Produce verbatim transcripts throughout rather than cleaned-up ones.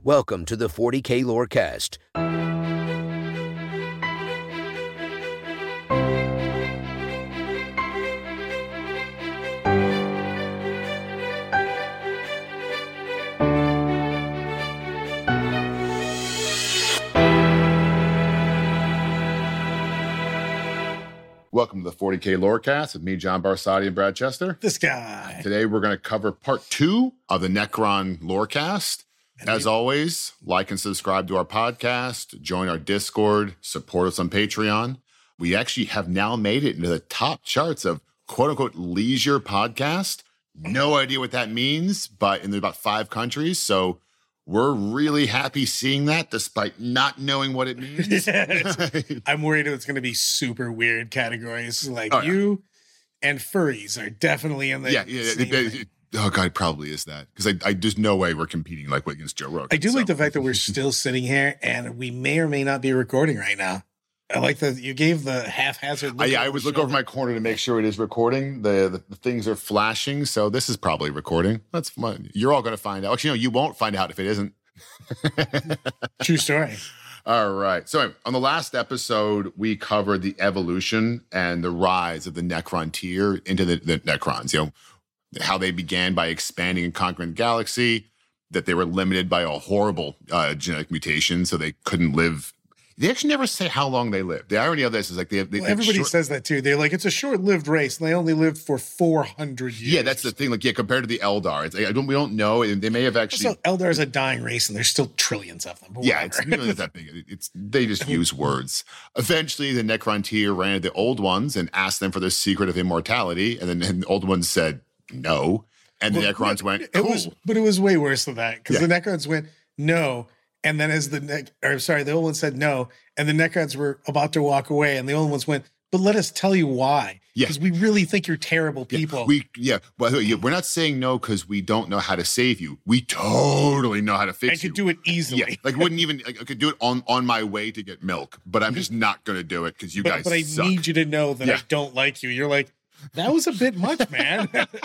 Welcome to the forty K Lorecast. Welcome to the forty K Lorecast with me, John Barsati, and Brad Chester. This guy. Today we're going to cover part two of the Necron Lorecast. As always, like and subscribe to our podcast, join our Discord, support us on Patreon. We actually have now made it into the top charts of quote-unquote leisure podcast. No idea what that means, but in about five countries. So we're really happy seeing that despite not knowing what it means. I'm worried it's going to be super weird categories. Like oh, you yeah. and furries are definitely in the yeah, yeah, it, it, it, oh, God, it probably is that. Because I, I, there's no way we're competing like against Joe Rogan. I do so. like the fact that we're still sitting here and we may or may not be recording right now. I like that you gave the haphazard look. I, I was looking over my corner to make sure it is recording. The, the, the things are flashing, so this is probably recording. That's fun. You're all going to find out. Actually, no, you won't find out if it isn't. True story. All right. So on the last episode, we covered the evolution and the rise of the Necron tier into the, the Necrons. You know, how they began by expanding and conquering the galaxy, that they were limited by a horrible uh, genetic mutation, so they couldn't live. They actually never say how long they lived. The irony of this is like they, they well, everybody short- says that too. They're like, it's a short-lived race, and they only lived for four hundred years. Yeah, that's the thing. Like, yeah, compared to the Eldar, it's like, I don't, we don't know. They may have actually. So Eldar is a dying race, and there's still trillions of them. Yeah, it's really that big. It's they just use words. Eventually, the Necron tier ran into the old ones and asked them for their secret of immortality, and then and the old ones said no, and the well, Necrons went. Cool. It was, but it was way worse than that because yeah. the Necrons went no. And then as the, ne- or sorry, the old ones said no, and the Necrons were about to walk away, and the old ones went, but let us tell you why. Yeah. Because we really think you're terrible people. Yeah, we, yeah. But we're not saying no because we don't know how to save you. We totally know how to fix you. I could you. do it easily. Yeah, like wouldn't even, like, I could do it on, on my way to get milk, but I'm just not going to do it because you but, guys But I suck. need you to know that yeah. I don't like you. You're like, that was a bit much, man.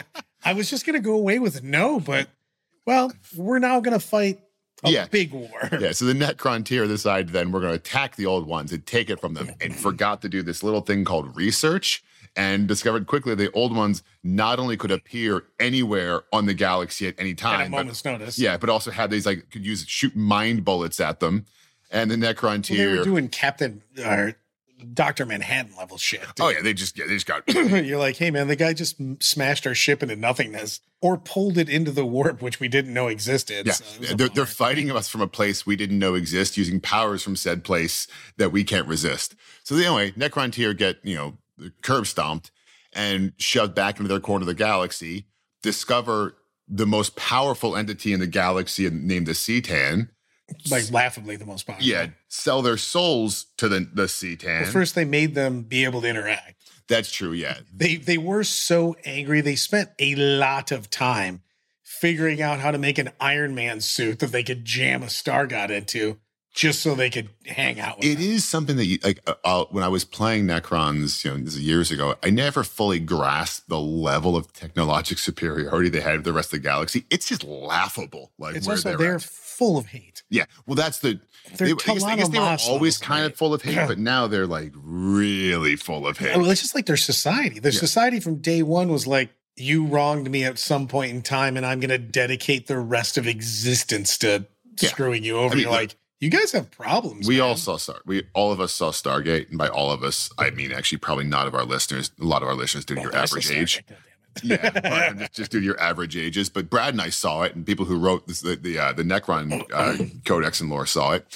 I was just going to go away with no, but, well, we're now going to fight A yeah. big war. Yeah, so the Necron tier decided then we're going to attack the old ones and take it from them, and forgot to do this little thing called research, and discovered quickly the old ones not only could appear anywhere on the galaxy at any time, at a moment's but, notice. Yeah, but also had these, like, could use shoot mind bullets at them. And the Necron tier, well, they were doing Captain or Doctor Manhattan level shit. Dude. Oh yeah, they just yeah, they just got. You're like, hey man, the guy just smashed our ship into nothingness, or pulled it into the warp, which we didn't know existed. Yeah, so they're, they're fighting us from a place we didn't know exist, using powers from said place that we can't resist. So anyway, Necron tier get you know curb stomped and shoved back into their corner of the galaxy. Discover the most powerful entity in the galaxy named the C'tan. Like laughably the most powerful. Yeah, sell their souls to the the C'tan. Well, first, they made them be able to interact. That's true. Yeah, they they were so angry. They spent a lot of time figuring out how to make an Iron Man suit that they could jam a Star God into, just so they could hang out with It them. is something that you, like uh, uh, when I was playing Necrons, you know, this is years ago, I never fully grasped the level of technological superiority they had with the rest of the galaxy. It's just laughable. Like it's where also they're, they're at. full of hate. Yeah, well, that's the. They're They, I, guess, I guess they were Talanomas, always kind right? of full of hate, but now they're like really full of hate. Well, it's just like their society. Their Yeah. society from day one was like, you wronged me at some point in time, and I'm going to dedicate the rest of existence to Yeah. screwing you over. I mean, You're look, like, you guys have problems. We man. all saw Star. We all of us saw Stargate, and by all of us, I mean actually probably not of our listeners. A lot of our listeners due to your Well, I saw average Star age. Trek, Yeah, goddammit. but just, just due to your average ages. But Brad and I saw it, and people who wrote this, the the, uh, the Necron uh, Codex and lore saw it.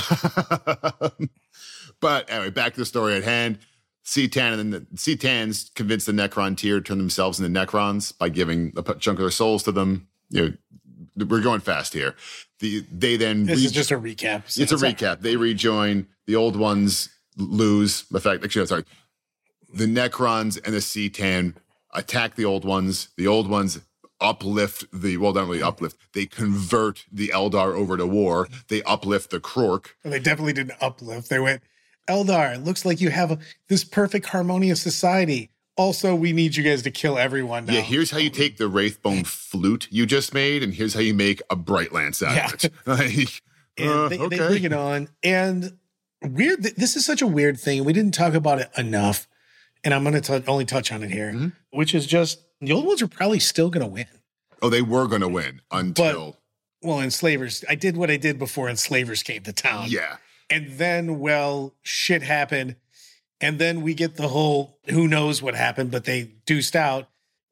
But anyway, back to the story at hand. C'tan and then the C'tans convinced the Necron tier to turn themselves into Necrons by giving a chunk of their souls to them. You know, we're going fast here. The they then This re- is just a recap. So it's a recap. They rejoin. The old ones lose. In fact, actually, sorry. The Necrons and the C'tan attack the old ones. The old ones uplift the, well, not really uplift. They convert the Eldar over to war. They uplift the Krork. And they definitely didn't uplift. They went, Eldar, it looks like you have a, this perfect harmonious society. Also, we need you guys to kill everyone now. Yeah, here's how you take the Wraithbone flute you just made, and here's how you make a Brightlands out Yeah. of it. Like, And uh, they, okay. they bring it on. And weird, this is such a weird thing. We didn't talk about it enough. And I'm going to only touch on it here, Mm-hmm. which is just the old ones are probably still going to win. Oh, they were going to win until. Well, enslavers, I did what I did before enslavers came to town. Yeah. And then, well, shit happened. And then we get the whole who knows what happened, but they deuced out.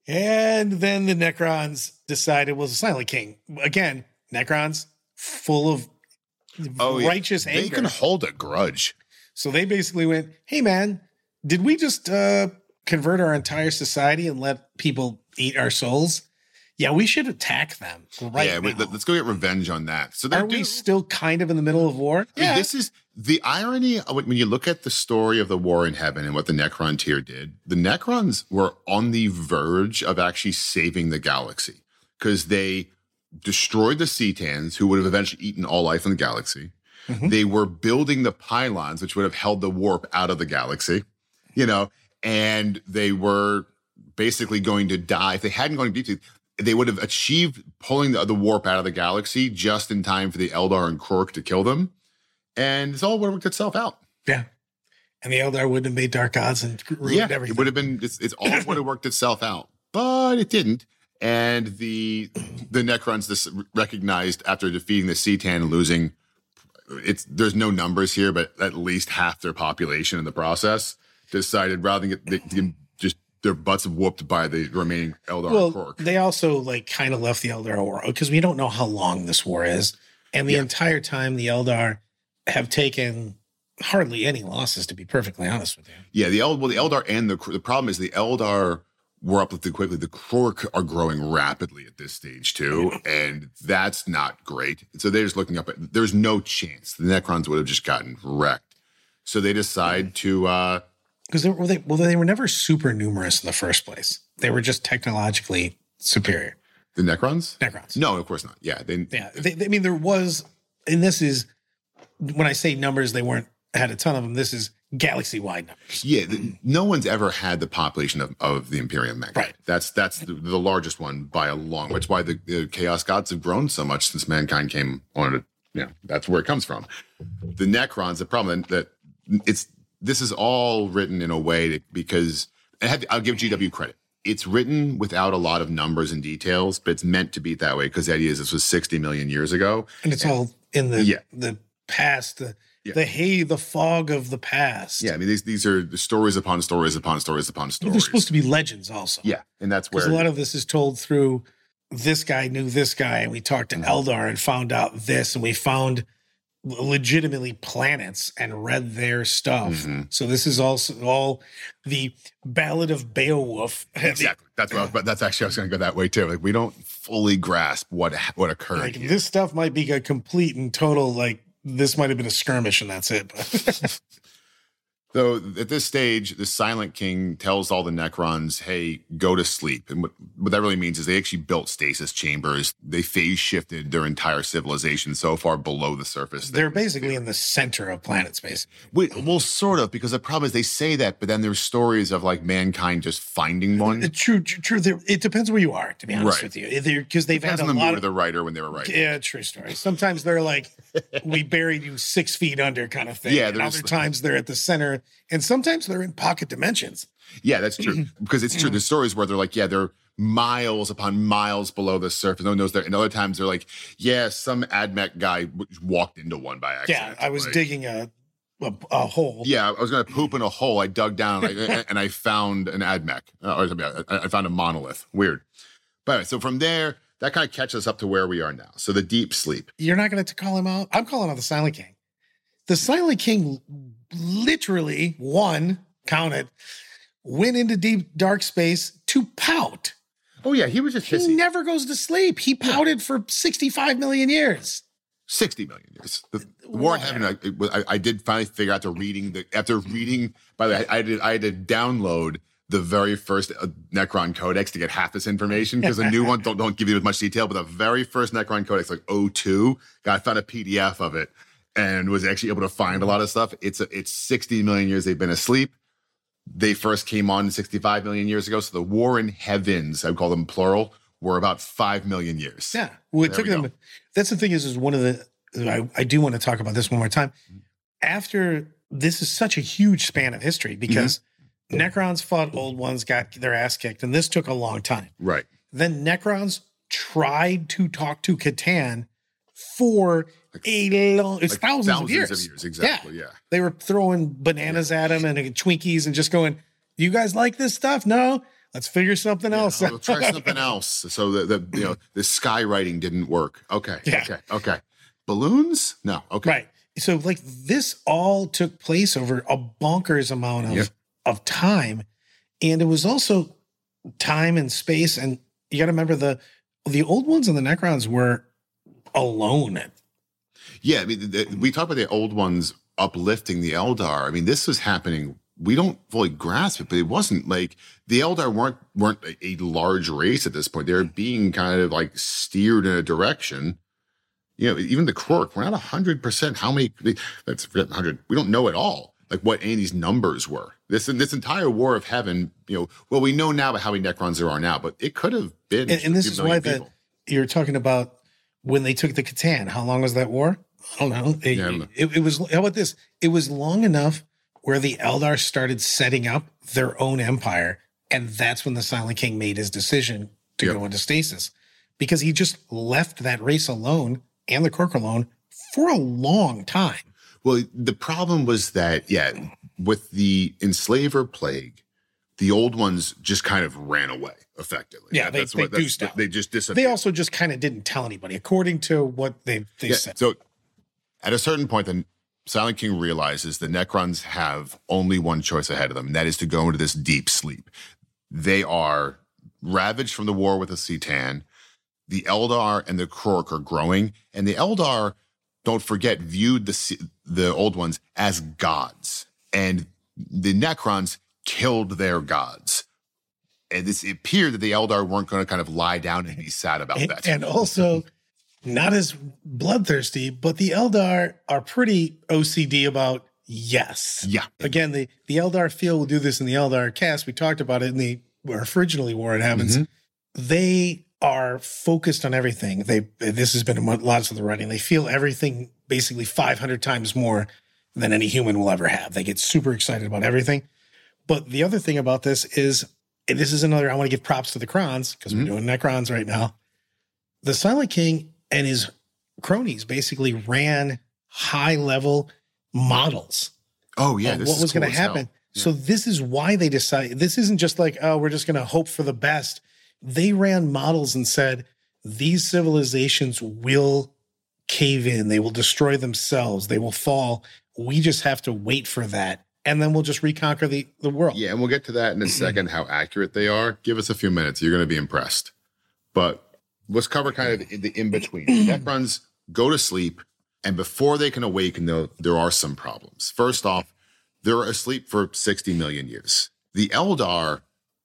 And then the Necrons decided, well, the Silent King. Again, Necrons full of Oh, yeah. righteous They anger. can hold a grudge. So they basically went, hey, man, did we just uh, convert our entire society and let people eat our souls? Yeah, we should attack them right yeah, now. wait, let- let's go get revenge on that. So they're Are we doing- still kind of in the middle of war? I mean, This is the irony of when when you look at the story of the war in heaven and what the Necron tier did. The Necrons were on the verge of actually saving the galaxy because they destroyed the Cetans, who would have eventually eaten all life in the galaxy. Mhm. They were building the pylons, which would have held the warp out of the galaxy, you know, and they were basically going to die. If they hadn't gone deep, they would have achieved pulling the, the warp out of the galaxy just in time for the Eldar and Krork to kill them. And it's all would have worked itself out. Yeah. And the Eldar wouldn't have made dark gods and ruined Yeah, everything. it would have been, it's, it's all would have worked itself out, but it didn't. And the the Necrons this recognized after defeating the Cetan and losing, it's there's no numbers here, but at least half their population in the process, decided rather than get, they, get just their butts whooped by the remaining Eldar well, and Krork. they also like kind of left the Eldar war because we don't know how long this war is. And the Yeah. entire time the Eldar have taken hardly any losses, to be perfectly honest with you. Yeah, the Eld well, the Eldar and the the problem is the Eldar were uplifted quickly. The Krork are growing rapidly at this stage too, and that's not great. So they're just looking up at. There's no chance the Necrons would have just gotten wrecked. So they decide to. uh Because they were they well, they were never super numerous in the first place. They were just technologically superior. The Necrons? Necrons. No, of course not. Yeah, they. Yeah. They, they- I mean, there was, and this is when I say numbers, they weren't had a ton of them. This is galaxy wide numbers. Yeah, the, no one's ever had the population of, of the Imperium Mech. Right. That's that's the, the largest one by a long. Which is why the, the Chaos Gods have grown so much since mankind came on it. You know, that's where it comes from. The Necrons. The problem that it's this is all written in a way that, because I have, I'll give G W credit. It's written without a lot of numbers and details, but it's meant to be that way because the idea is this was sixty million years ago. And it's all in the Yeah. the past, the Yeah. the hay, the fog of the past. Yeah, I mean these these are the stories upon stories upon stories upon But stories. they're supposed to be legends also. Yeah, and that's where Because a lot of this is told through this guy knew this guy, and we talked to Mhm. Eldar and found out this, and we found legitimately planets and read their stuff. Mhm. So this is also all the Ballad of Beowulf. exactly. That's what I was, but that's actually I was going to go that way too. Like we don't fully grasp what what occurred. Like here. this stuff might be a complete and total, like this might have been a skirmish and that's it. But So at this stage, the Silent King tells all the Necrons, hey, go to sleep. And what, what that really means is they actually built stasis chambers. They phase shifted their entire civilization so far below the surface. they're basically in the center of planet space. We, well, sort of, because the problem is they say that, but then there's stories of like mankind just finding one. True, true, true. There- It depends where you are, to be honest Right. with you. Because they've Depends had on a the lot mood of of the writer when they were writing. Yeah, true story. Sometimes they're like, we buried you six feet under kind of thing. Yeah, and there's- other times they're at the center. And sometimes they're in pocket dimensions. Yeah, that's true. Because it's true. There's stories where they're like, yeah, they're miles upon miles below the surface. No one knows that. And other times they're like, yeah, some AdMech guy w- walked into one by accident. Yeah, I was Like, digging a, a, a hole. Yeah, I was going to poop in a hole. I dug down and I, and I found an AdMech. Uh, or something. I, I found a monolith. Weird. But so from there, that kind of catches us up to where we are now. So the deep sleep. You're not going to call him out? I'm calling out the Silent King. The Silent King literally, one, count it, went into deep dark space to pout. Oh, yeah, he was just He hissy. never goes to sleep. He pouted for sixty-five million years. sixty million years. The War in Heaven, I, it was- I, I did finally figure out to reading the, after reading, by the way, I, I did, I had to download the very first uh, Necron Codex to get half this information because the new one don't, don't give you as much detail, but the very first Necron Codex, like oh two, I found a P D F of it and was actually able to find a lot of stuff. It's a, it's sixty million years they've been asleep. They first came on sixty-five million years ago. So the War in Heavens, I would call them plural, were about five million years. Yeah. Well, it There took we them. go. That's the thing is, is one of the, I, I do want to talk about this one more time. After this is such a huge span of history because Mm-hmm. Necrons fought old ones, got their ass kicked, and this took a long time. Right. Then Necrons tried to talk to Catan for a long, it's Like thousands, of years. of years. Exactly. Yeah. They were throwing bananas at him and Twinkies and just going, "You guys like this stuff? No, let's figure something else Yeah, out." we'll try something else. So the, the you know the skywriting didn't work. Okay. Yeah. Okay. Okay. Balloons? No. Okay. Right. So like this all took place over a bonkers amount of, Yep. of time. And it was also time and space. And you got to remember the, the old ones and the Necrons were alone. Yeah. I mean, the, the- we talk about the old ones uplifting the Eldar. I mean, this was happening. We don't fully grasp it, but it wasn't like the Eldar weren't weren't a, a large race at this point. They were being kind of like steered in a direction. You know, even the Krork, we're not a hundred percent. How many? Let's forget hundred. We don't know at all, like what any of these numbers were. This this entire War of Heaven. You know, well, we know now about how many Necrons there are now, but it could have been. And, and this a few is why million the, people. you're talking about when they took the Catan. How long was that war? I don't know. It, Yeah, I don't know. It, it was, how about this? It was long enough where the Eldar started setting up their own empire. And that's when the Silent King made his decision to Yep. go into stasis because he just left that race alone and the Krork alone for a long time. Well, the problem was that, yeah, with the enslaver plague, the old ones just kind of ran away effectively. Yeah, they- that's they what, that's, deuced out. They just They disappeared. also just kind of didn't tell anybody, according to what they, they Yeah, said. so at a certain point, the Silent King realizes the Necrons have only one choice ahead of them, and that is to go into this deep sleep. They are ravaged from the war with the C'tan. The Eldar and the Krork are growing, and the Eldar, don't forget, viewed the C- the old ones as gods, and the Necrons killed their gods. And this, it appeared that the Eldar weren't going to kind of lie down and be sad about And, that. and also, not as bloodthirsty, but the Eldar are pretty O C D about yes. yeah, Again, the, the Eldar feel will do this in the Eldar cast. We talked about it in the originally War in Heavens. Mhm. They are focused on everything. They this has been in lots of the writing. They feel everything basically five hundred times more than any human will ever have. They get super excited about everything. But the other thing about this is, and this is another, I want to give props to the Crons because Mhm. we're doing Necrons right now. The Silent King and his cronies basically ran high level models Oh yeah, of this what is was cool going to as hell. happen. So this is why they decided, this isn't just like, oh, we're just going to hope for the best. They ran models and said, these civilizations will cave in. They will destroy themselves. They will fall. We just have to wait for that. And then we'll just reconquer the, the world. Yeah, and we'll get to that in a second, how accurate they are. Give us a few minutes. You're going to be impressed. But let's cover kind of the, the in-between. The Necrons go to sleep, and before they can awaken, though, there are some problems. First off, they're asleep for sixty million years. The Eldar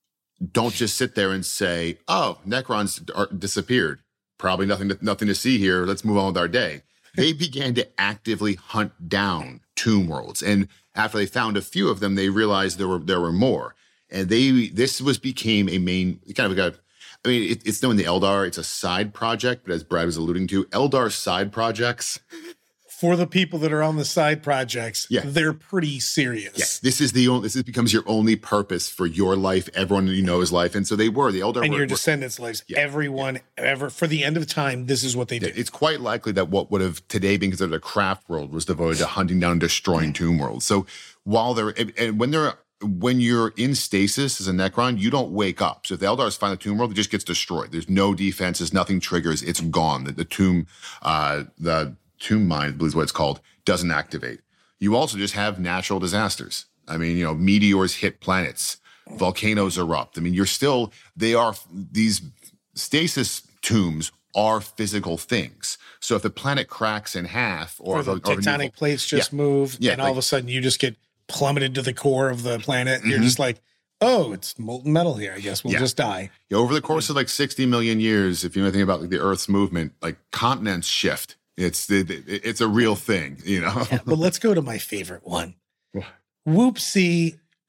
don't just sit there and say, oh, Necrons are disappeared. Probably nothing to, nothing to see here. Let's move on with our day. They began to actively hunt down tomb worlds. And after they found a few of them, they realized there were there were more. And they this was became a main kind of a I mean, it, it's known in the Eldar, it's a side project, but as Brad was alluding to, Eldar side projects. For the people that are on the side projects, Yeah. they're pretty serious. Yes, this is the only. This is, becomes your only purpose for your life, everyone you know's life, and so they were the Eldar. And were, your were- descendants' lives, Yeah. everyone ever, for the end of time, this is what they do. It's quite likely that what would have today been considered a craft world was devoted to hunting down and destroying tomb worlds. So while they're and- and when they're when you're in stasis as a Necron, you don't wake up. So if the Eldars find the tomb world, it just gets destroyed. There's no defenses, nothing triggers. It's gone. The, the tomb, uh, the tomb mine, I believe is what it's called, doesn't activate. You also just have natural disasters. I mean, you know, meteors hit planets, volcanoes erupt. I mean, you're still, they are, these stasis tombs are physical things. So if the planet cracks in half or, Or the or a new- tectonic plates just Yeah. move, Yeah, and all like- of a sudden you just get plummeted to the core of the planet. You're Mhm. just like, oh, it's molten metal here. I guess we'll Yeah. just die. Yeah, over the course of like sixty million years, if you know anything about like the Earth's movement, like continents shift. It's it, it- it's a real thing, you know. But let's go to my favorite one. What? Whoopsie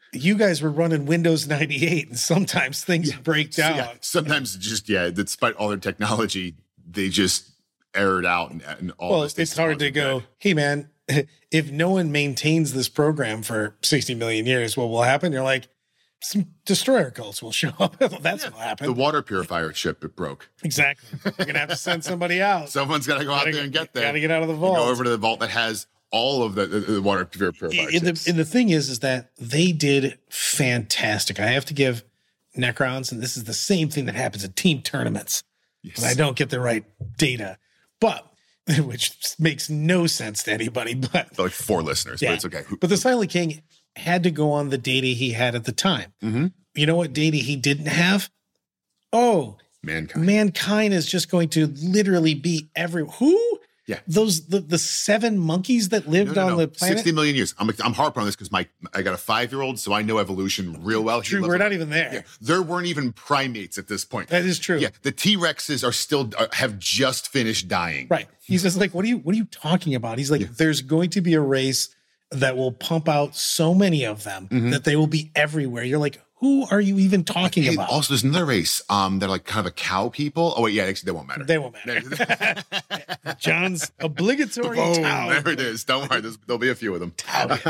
you guys were running Windows ninety-eight, and sometimes things Yeah. break So, down. yeah, sometimes just, yeah, despite all their technology, they just air it out and, and all Well, this. it's hard to go, hey, man, if no one maintains this program for sixty million years, what will happen? You're like, some destroyer cults will show up. That's what will happen. The water purifier ship, it broke. Exactly. You're going to have to send somebody out. Someone's got to go out Gotta there and get there. Got to get out of the And vault. Go over to the vault that has all of the, the, the water purifier And ships. the, and the thing is, is that they did fantastic. I have to give Necrons, and this is the same thing that happens at team tournaments. Yes. And I don't get the right data, but which makes no sense to anybody. But like four listeners, yeah. but it's okay. But the Silent King had to go on the data he had at the time. Mm-hmm. You know what data he didn't have? Oh, Mankind. mankind is just going to literally be every who? Yeah. Those the, the seven monkeys that lived No, no, on no. the planet. sixty million years. I'm, I'm harping on this because my I got a five-year-old, so I know evolution real well. He True, loves we're it. not even there. Yeah, there weren't even primates at this point. That is true. Yeah, the T-Rexes are still uh, have just finished dying. Right. He's just like, what are you what are you talking about? He's like, Yeah. there's going to be a race that will pump out so many of them Mhm. that they will be everywhere. You're like, who are you even talking Hey, about? also, there's another race. Um, they're like kind of a cow people. Oh wait, yeah, actually, they won't matter. They won't matter. John's obligatory Boom, towel. there it is. Don't worry, there's, there'll be a few of them.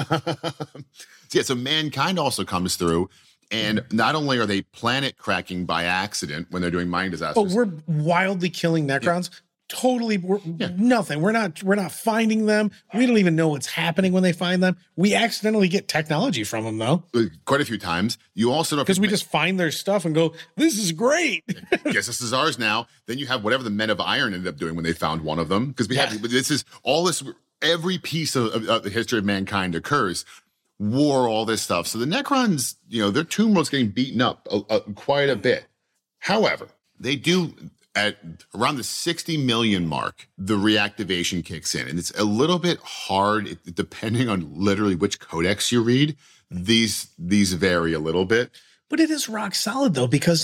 so yeah, so mankind also comes through, and not only are they planet cracking by accident when they're doing mine disasters. Oh, we're wildly killing Necrons. Totally, we're Yeah. nothing. We're not. We're not finding them. We don't even know what's happening when they find them. We accidentally get technology from them though, quite a few times. You also know because we just find their stuff and go, "This is great." yes, this is ours now. Then you have whatever the Men of Iron ended up doing when they found one of them, because we Yeah. have this is all this. Every piece of, of, of the history of mankind occurs. War, all this stuff. So the Necrons, you know, their tomb was getting beaten up a, a, quite a bit. However, they do. At around the sixty million mark, the reactivation kicks in. And it's a little bit hard, it, depending on literally which codex you read. These these vary a little bit. But it is rock solid though, because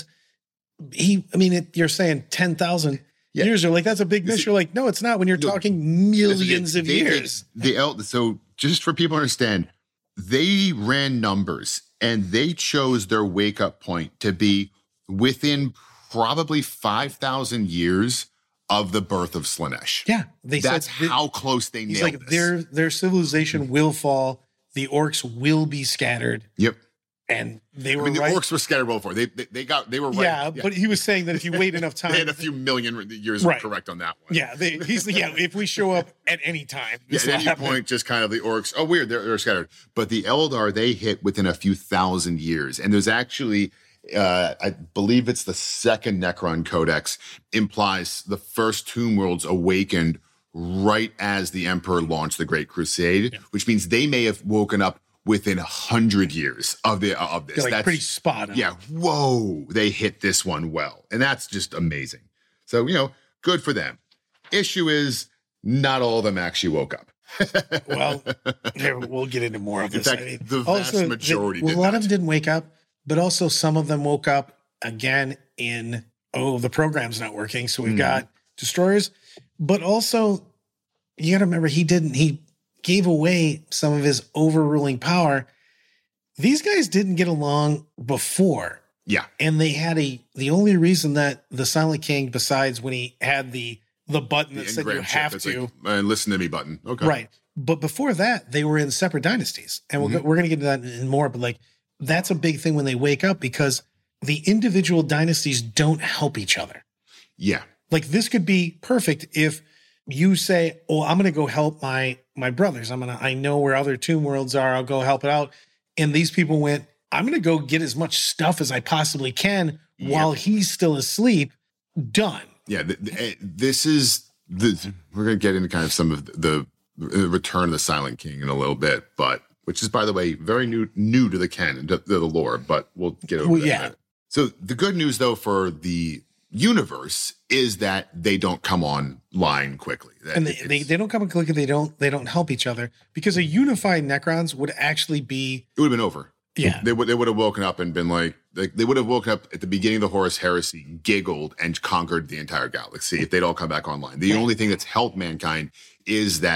he. I mean, it, you're saying ten thousand Yeah. years. You're like, that's a big miss. You're like, no, it's not. When you're No, talking millions of They did- years. The el- So just for people to understand, they ran numbers and they chose their wake up point to be within probably five thousand years of the birth of Slaanesh. Yeah, they That's said. how close they He's nailed like, this. their their civilization will fall. The orcs will be scattered, Yep. and they I were mean, the right. orcs were scattered well before. They, they they got they were right. Yeah, but he was saying that if you wait enough time, they had a few million years Right. correct on that one. yeah, they, he's yeah. If we show up at any time, Yeah, this at will any happen. point, just kind of the orcs. Oh, weird, they're, they're scattered. But the Eldar, they hit within a few thousand years, and there's actually, uh, I believe it's the second Necron Codex implies the first Tomb Worlds awakened right as the Emperor launched the Great Crusade, Yeah. which means they may have woken up within a hundred years of the of this. They're like That's pretty spot on. yeah. Whoa, they hit this one well, and that's just amazing. So you know, good for them. Issue is not all of them actually woke up. Well, here, we'll get into more of In this. fact, I mean, the vast also, majority they, well, did a lot not. of them didn't wake up, but also some of them woke up again in oh, the program's not working, so we've Mhm. got destroyers. But also, you got to remember he didn't. He gave away some of his overruling power. These guys didn't get along before. Yeah. And they had a the only reason that the Silent King, besides when he had the the button that The said you engram chip have that's to, like, uh, listen to me button. Okay. right? But before that, they were in separate dynasties, and we'll Mhm. go, we're going to get into that in more. But like, that's a big thing when they wake up because the individual dynasties don't help each other. Yeah. Like this could be perfect if you say, "Oh, I'm going to go help my my brothers. I'm gonna. I know where other tomb worlds are. I'll go help it out." And these people went, "I'm going to go get as much stuff as I possibly can Yep. while he's still asleep." Done. Yeah. th- th- eh, this is the. We're gonna get into kind of some of the, the return of the Silent King in a little bit, but which is, by the way, very new new to the canon, to, to the lore. But we'll get over Well, that. in a yeah. minute. So the good news, though, for the universe is that they don't come online quickly. That And they, it's- they, they don't come in quickly. They don't they don't help each other because a unified Necrons would actually be it would have been over. yeah They would they would have woken up and been like, like they would have woken up at the beginning of the Horus Heresy, giggled and conquered the entire galaxy if they'd all come back online. The Right. only thing that's helped mankind is that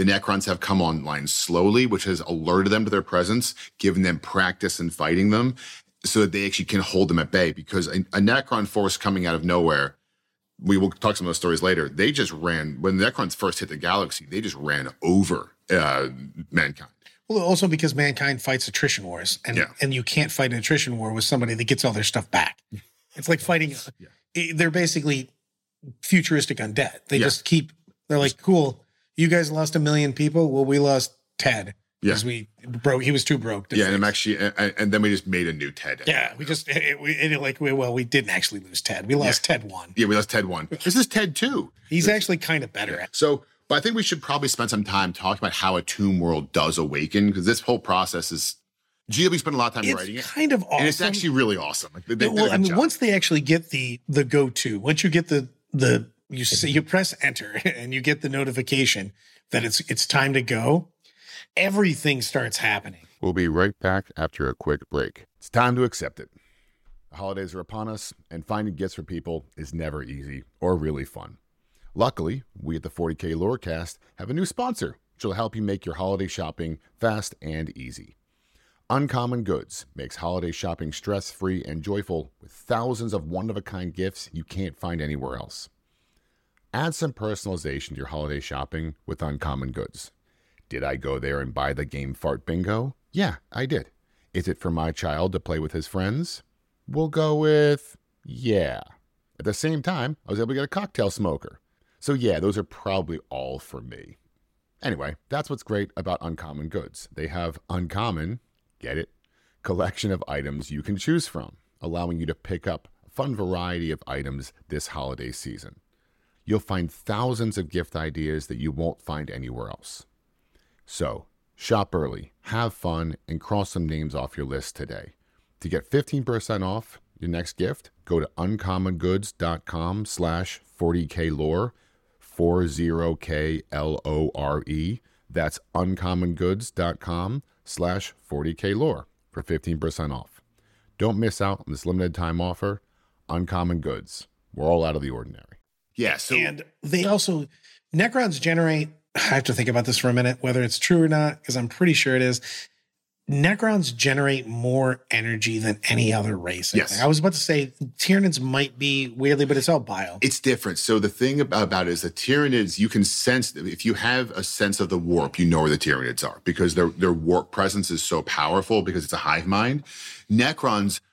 The Necrons have come online slowly, which has alerted them to their presence, given them practice in fighting them, so that they actually can hold them at bay. Because a, a Necron force coming out of nowhere, we will talk some of those stories later, they just ran, when the Necrons first hit the galaxy, they just ran over uh, mankind. Well, also because mankind fights attrition wars, and, Yeah. and you can't fight an attrition war with somebody that gets all their stuff back. It's like fighting, Yeah. they're basically futuristic undead. They Yeah. just keep, they're like, cool, you guys lost a million people, well, we lost Ted. Because Yeah. we broke, he was too broke. to Yeah, and I'm fix. actually, and, and then we just made a new Ted. Yeah, we just, it, we, it, like, we, well, we didn't actually lose Ted. We lost Ted one. Yeah, we lost Ted one. This is Ted two. He's actually kind of better at So, but I think we should probably spend some time talking about how a Tomb World does awaken, because this whole process is, G W spent a lot of time It's writing it. kind of awesome. And it's actually really awesome. Like, they, they did a well, I good mean, job. once they actually get the the go to, once you get the the you see, you press enter and you get the notification that it's it's time to go, everything starts happening. We'll be right back after a quick break. It's time to accept it. The holidays are upon us, and finding gifts for people is never easy or really fun. Luckily, we at the forty K Lorecast have a new sponsor, which will help you make your holiday shopping fast and easy. Uncommon Goods makes holiday shopping stress-free and joyful with thousands of one-of-a-kind gifts you can't find anywhere else. Add some personalization to your holiday shopping with Uncommon Goods. Did I go there and buy the game Fart Bingo? Yeah, I did. Is it for my child to play with his friends? We'll go with yeah. At the same time, I was able to get a cocktail smoker. So yeah, those are probably all for me. Anyway, that's what's great about Uncommon Goods. They have uncommon, get it, collection of items you can choose from, allowing you to pick up a fun variety of items this holiday season. You'll find thousands of gift ideas that you won't find anywhere else. So, shop early, have fun, and cross some names off your list today. To get fifteen percent off your next gift, go to uncommongoods.com slash 40klore, 40K L O R E. That's uncommongoods.com slash 40klore for fifteen percent off. Don't miss out on this limited time offer. Uncommon Goods. We're all out of the ordinary. Yeah, so And they also, Necrons generate, I have to think about this for a minute, whether it's true or not, because I'm pretty sure it is. Necrons generate more energy than any other race. I Yes. think. I was about to say Tyranids might be weirdly, but it's all bio. it's different. So the thing about, about it is the Tyranids, you can sense, if you have a sense of the warp, you know where the Tyranids are because their, their warp presence is so powerful because it's a hive mind. Necrons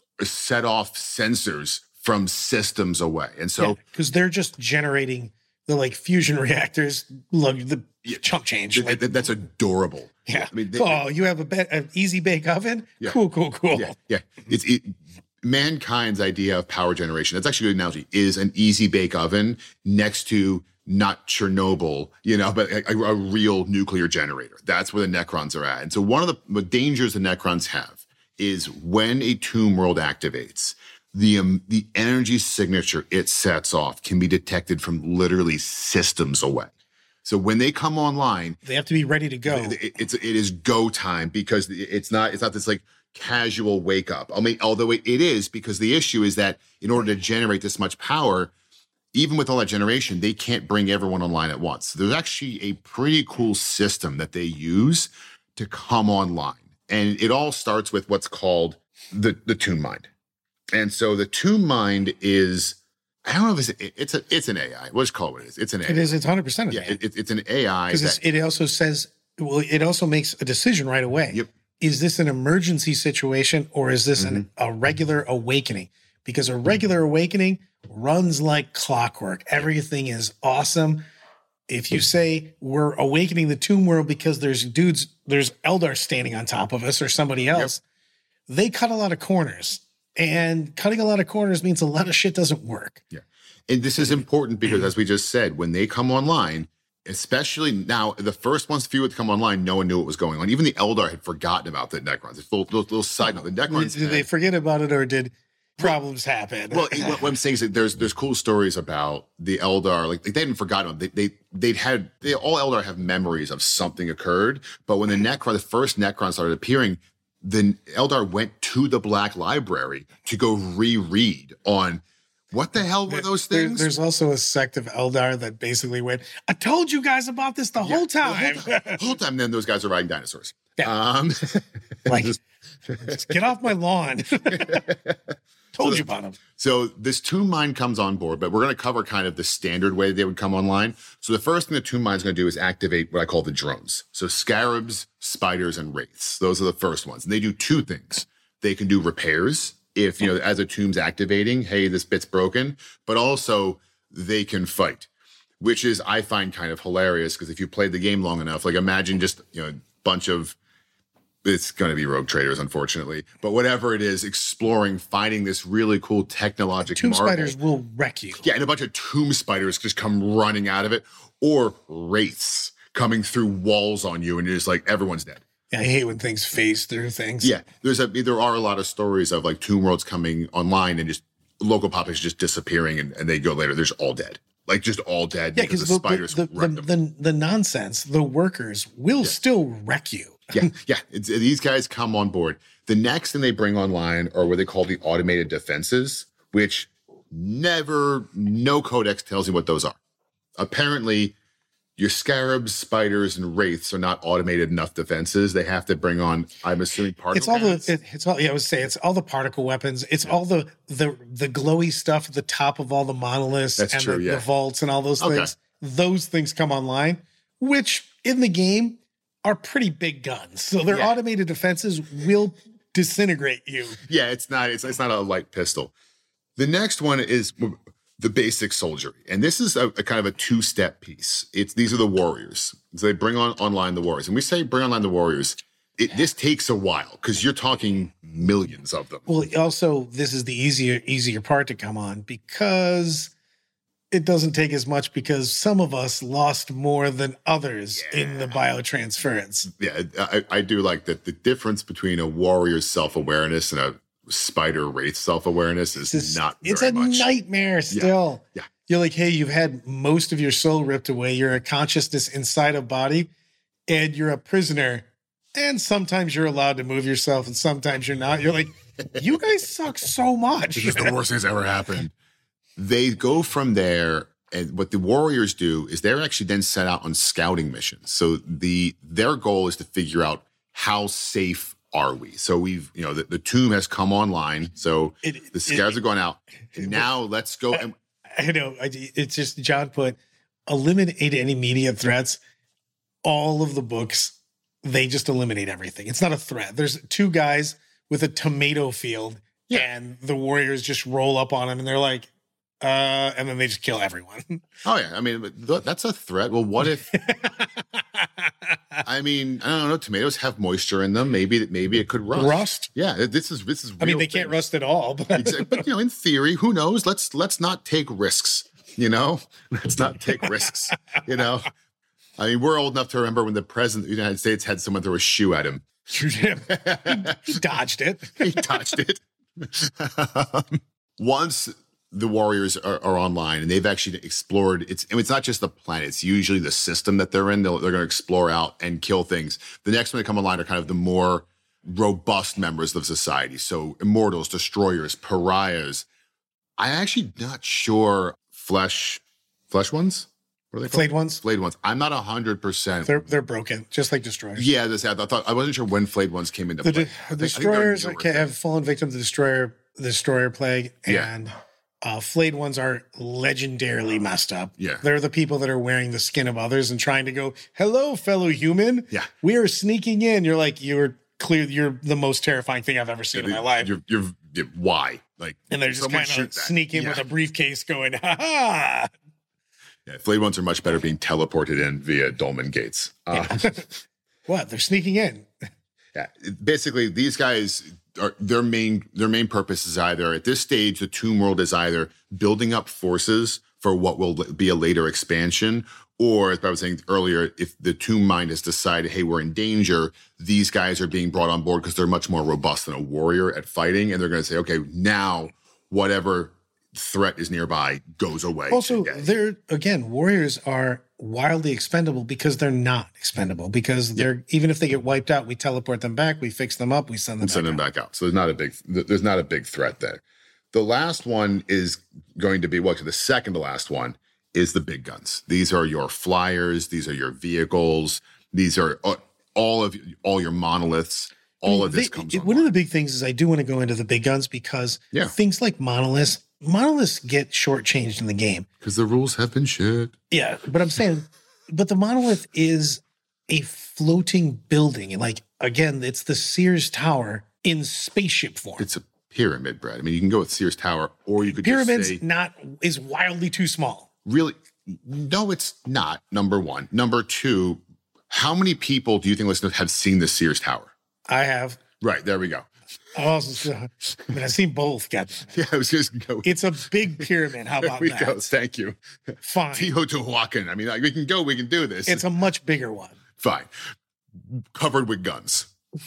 set off sensors from systems away. And so Because they're just generating the like fusion reactors, look, the chump change. th- like, th- that's adorable. yeah. I mean, they- oh, you have a be- an easy bake oven? Yeah. Cool, cool, cool. Yeah, yeah. It's it, mankind's idea of power generation. That's actually a good analogy. Is an easy bake oven next to not Chernobyl, you know, but a, a real nuclear generator. That's where the Necrons are at. And so one of the, the dangers the Necrons have is when a Tomb World activates, the um, the energy signature it sets off can be detected from literally systems away. So when they come online, They have to be ready to go. it, it's it is go time because it's not it's not this like casual wake up. I mean, although it, it is, because the issue is that in order to generate this much power, even with all that generation, they can't bring everyone online at once. So there's actually a pretty cool system that they use to come online, and it all starts with what's called the the Tomb Mind. And so the Tomb Mind is, I don't know if it's it's a it's an A I. We'll just call it what it is. It's an A I. It is. It's one hundred percent. Yeah, it, it, it's an A I Because that it also says, well, it also makes a decision right away. Yep. Is this an emergency situation or is this an, a regular awakening? Because a regular awakening runs like clockwork. Everything is awesome. If you say we're awakening the Tomb World because there's dudes, there's Eldar standing on top of us or somebody else, they cut a lot of corners. And cutting a lot of corners means a lot of shit doesn't work. Yeah. And this is important because, as we just said, when they come online, especially now, the first ones, few would come online, no one knew what was going on. Even the Eldar had forgotten about the Necrons. It's a little, little, little side note. The Necrons. Did they forget about it or did problems happen? Well, what, what I'm saying is that there's there's cool stories about the Eldar. Like, they hadn't forgotten them. They they they'd had they all Eldar have memories of something occurred. But when the Necron, the first Necron started appearing, the Eldar went to the Black Library to go reread on What the hell were those There- things? there's also a sect of Eldar that basically went, I told you guys about this the Yeah, whole time. The whole, time, the whole time, then those guys are riding dinosaurs. Yeah. Um, Like, just- just get off my lawn. Told you about them. So this Tomb Mine comes on board, but we're going to cover kind of the standard way they would come online. So the first thing the Tomb Mine is going to do is activate what I call the drones. So scarabs, spiders, and wraiths. Those are the first ones. And they do two things. They can do repairs if, you know, as a tomb's activating, hey, this bit's broken, but also they can fight, which is, I find kind of hilarious because if you played the game long enough, like imagine just, you know, a bunch of, it's going to be rogue traders, unfortunately, but whatever it is, exploring, finding this really cool technological Tomb marvel. spiders will wreck you. Yeah, and a bunch of tomb spiders just come running out of it, or wraiths coming through walls on you, and you're just like, everyone's dead. Yeah, I hate when things phase through things. Yeah, there's a there are a lot of stories of like tomb worlds coming online and just local populations just disappearing, and, and they go later, they're just all dead. Like just all dead Yeah, because because the, the, spiders the, the, wreck the, them. the, the nonsense, the workers will still wreck you. Yeah, yeah. It's, these guys come on board. The next thing they bring online are what they call the automated defenses, which never, no codex tells you what those are. Apparently, your scarabs, spiders, and wraiths are not automated enough defenses. They have to bring on, I'm assuming, particle It's all cannons? the it, it's all yeah, I would say it's all the particle weapons. It's all the the the glowy stuff at the top of all the monoliths That's and true, the, yeah. the vaults and all those Okay. things. Those things come online, which in the game are pretty big guns. So their Yeah. automated defenses will disintegrate you. Yeah, it's not. It's it's not a light pistol. The next one is the basic soldiery, and this is a, a kind of a two-step piece. It's these are the warriors. So they bring on online the warriors, and we say bring online the warriors. It, this takes a while because you're talking millions of them. Well, also this is the easier easier part to come on because it doesn't take as much because some of us lost more than others in the biotransference. Yeah, I, I do like that. The difference between a warrior's self-awareness and a spider wraith self-awareness is It's, not it's very a much. nightmare still. yeah. You're like, hey, you've had most of your soul ripped away. You're a consciousness inside a body and you're a prisoner. And sometimes you're allowed to move yourself and sometimes you're not. You're like, you guys suck so much. This is the worst thing that's ever happened. They go from there, and what the warriors do is they're actually then set out on scouting missions. So the their goal is to figure out how safe are we. So we've, you know, the, the tomb has come online. So It- the scouts it- are going out. Now let's go. And I know. I, it's just, John put, eliminate any media threats. All of the books, they just eliminate everything. It's not a threat. There's two guys with a tomato field, and the warriors just roll up on them, and they're like, uh, and then they just kill everyone. oh yeah, I mean but th- that's a threat. Well, what if? I mean, I don't know. Tomatoes have moisture in them. Maybe maybe it could rust. Rust? Yeah, this is this is. I mean, real they can't things. rust at all. But Exactly. But you know, in theory, who knows? Let's let's not take risks. You know, let's not take risks. You know, I mean, we're old enough to remember when the president of the United States had someone throw a shoe at him. he, he dodged it. He touched it. Once the warriors are, are online and they've actually explored, it's and it's not just the planet. It's usually the system that they're in. They'll, they're going to explore out and kill things. The next one to come online are kind of the more robust members of society. So immortals, destroyers, pariahs. I'm actually not sure flesh, flesh ones? What are they called? Flayed ones. Flayed ones. I'm not a hundred percent. They're they're broken, just like destroyers. Yeah, this, I thought I wasn't sure when flayed ones came into The play. de- I think- I think they're destroyers newer okay, have things. fallen victim to the destroyer the destroyer plague, Yeah. and uh, flayed ones are legendarily messed up. Yeah. They're the people that are wearing the skin of others and trying to go, "Hello, fellow human. Yeah. we are sneaking in." You're like, you're clear. You're the most terrifying thing I've ever seen in my life. You're, you're, you're why? Like, And they're just someone kind shoot of that. sneaking Yeah. with a briefcase, going, "Ha ha!" Yeah, flayed ones are much better being teleported in via dolmen gates. Uh, What? They're sneaking in. yeah, it- basically, these guys are their main their main purpose is either at this stage the tomb world is either building up forces for what will be a later expansion, or as I was saying earlier, if the tomb mind has decided, hey, we're in danger, these guys are being brought on board because they're much more robust than a warrior at fighting, and they're going to say, okay, now whatever threat is nearby goes away. Also, today. they're again, warriors are wildly expendable because they're not expendable. Because they're even if they get wiped out, we teleport them back, we fix them up, we send them and send back them out. back out. So there's not a big there's not a big threat there. The last one is going to be, well, the second to last one is the big guns. These are your flyers. These are your vehicles. These are all of all your monoliths. All I mean, of this they, comes One of the big things is I do want to go into the big guns because yeah. things like monoliths, monoliths get shortchanged in the game. Because the rules have been shit. Yeah, but I'm saying, but the monolith is a floating building. Like, again, it's the Sears Tower in spaceship form. It's a pyramid, Brad. I mean, you can go with Sears Tower, or you could Pyramid's just say... not, is wildly too small. Really? No, it's not, number one. Number two, how many people do you think listeners have seen the Sears Tower? I have. Right, there we go. I also, I mean, I've seen both. Got yeah, I was just going to go. It's a big pyramid. How about there we that? Go. Thank you. Fine. Teotihuacan. I mean, like, we can go. We can do this. It's a much bigger one. Fine. Covered with guns.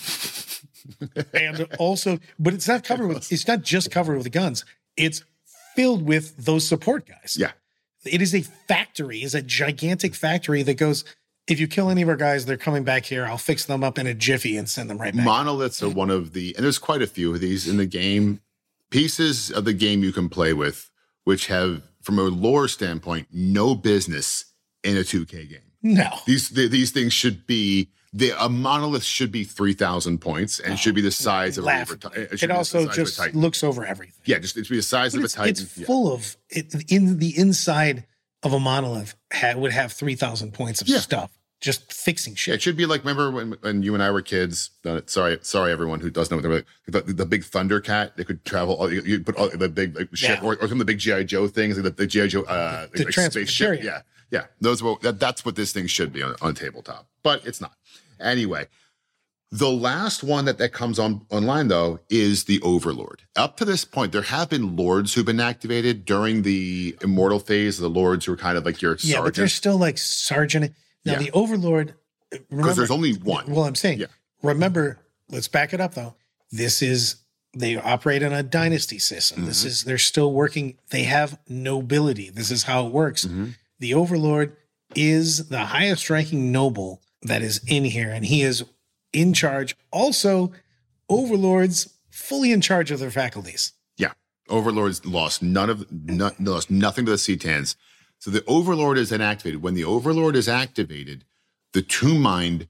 And also, but it's not covered with. It's not just covered with guns. It's filled with those support guys. Yeah. It is a factory. It's a gigantic factory that goes. If you kill any of our guys, they're coming back here. I'll fix them up in a jiffy and send them right back. Monoliths are one of the, and there's quite a few of these in the game, pieces of the game you can play with, which have, from a lore standpoint, no business in a two K game. No. These the, these things should be, the, a monolith should be three thousand points and oh, should be the size of a Reaver. It, it also just looks over everything. Yeah, just it should be the size but of a Titan. It's yeah. full of, it, in the inside of a monolith ha, would have three thousand points of yeah. stuff. Just fixing shit. Yeah, it should be like, remember when, when you and I were kids? Uh, sorry, sorry, everyone who doesn't know what they were like. The, the big Thundercat, they could travel. All, you, you put all the big like, ship, yeah. or, or some of the big G I Joe things, like the, the G I Joe, uh, the like spaceship. Yeah, yeah. Those were that, that's what this thing should be on, on tabletop, but it's not. Anyway, the last one that that comes on online though is the Overlord. Up to this point, there have been lords who've been activated during the immortal phase. The lords who are kind of like your yeah, sergeant. But they're still like sergeant. Now, yeah. the Overlord, because there's only one. Well, I'm saying, yeah. remember, let's back it up, though. This is, they operate on a dynasty system. Mm-hmm. This is, they're still working. They have nobility. This is how it works. Mm-hmm. The Overlord is the highest ranking noble that is in here, and he is in charge. Also, Overlords fully in charge of their faculties. Yeah. Overlords lost none of, no, lost nothing to the Cetans. So the Overlord is inactivated. When the Overlord is activated, the Tomb Mind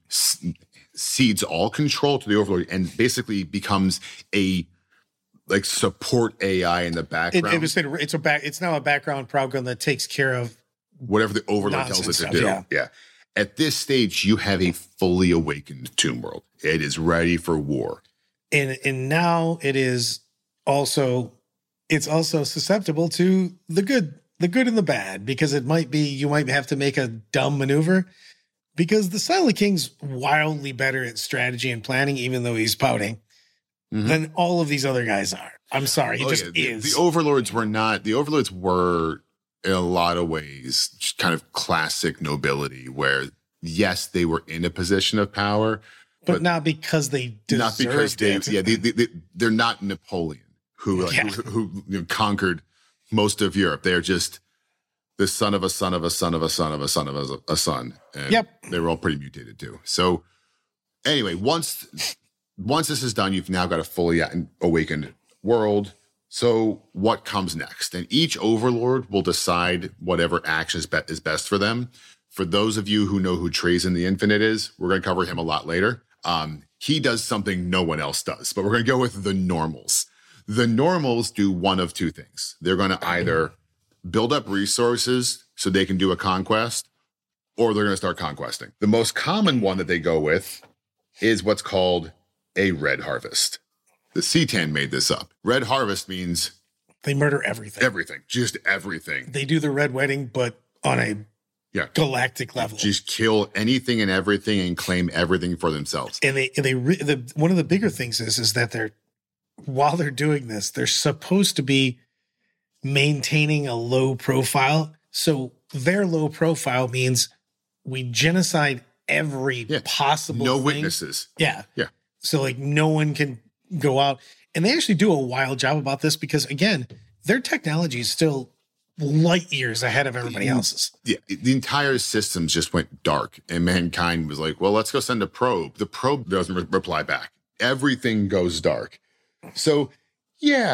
cedes all control to the Overlord and basically becomes a like support A I in the background. It, it was, it's a back. It's now a background program that takes care of whatever the Overlord tells it to stuff, do. Yeah. yeah. At this stage, you have a fully awakened Tomb World. It is ready for war. And and now it is also it's also susceptible to the good. The good and the bad, because it might be, you might have to make a dumb maneuver because the Silent King's wildly better at strategy and planning, even though he's pouting, mm-hmm. than all of these other guys are. I'm sorry. He oh, just yeah. the, is. The Overlords were not, the Overlords were in a lot of ways just kind of classic nobility where, yes, they were in a position of power, but, but not because they deserved Not because they, it. yeah, they, they, they, they're not Napoleon who, like, yeah. who, who you know, conquered most of Europe. They're just the son of a son of a son of a son of a son of a, a son. And yep. they were all pretty mutated too. So anyway, once once this is done, you've now got a fully awakened world. So what comes next? And each Overlord will decide whatever action is, be- is best for them. For those of you who know who Trazen the Infinite is, we're going to cover him a lot later. Um, he does something no one else does, but we're going to go with the normals. The normals do one of two things. They're going to either build up resources so they can do a conquest, or they're going to start conquesting. The most common one that they go with is what's called a red harvest. The Cetan made this up. Red harvest means they murder everything. Everything. Just everything. They do the Red Wedding, but on a yeah. galactic level. Just kill anything and everything and claim everything for themselves. And they, and they, the, one of the bigger things is, is that they're, while they're doing this, they're supposed to be maintaining a low profile. So their low profile means we genocide every yeah. possible No thing. witnesses. Yeah. Yeah. So like no one can go out. And they actually do a wild job about this because, again, their technology is still light years ahead of everybody else's. Yeah. The entire system just went dark and mankind was like, well, let's go send a probe. The probe doesn't re- reply back. Everything goes dark. So, yeah,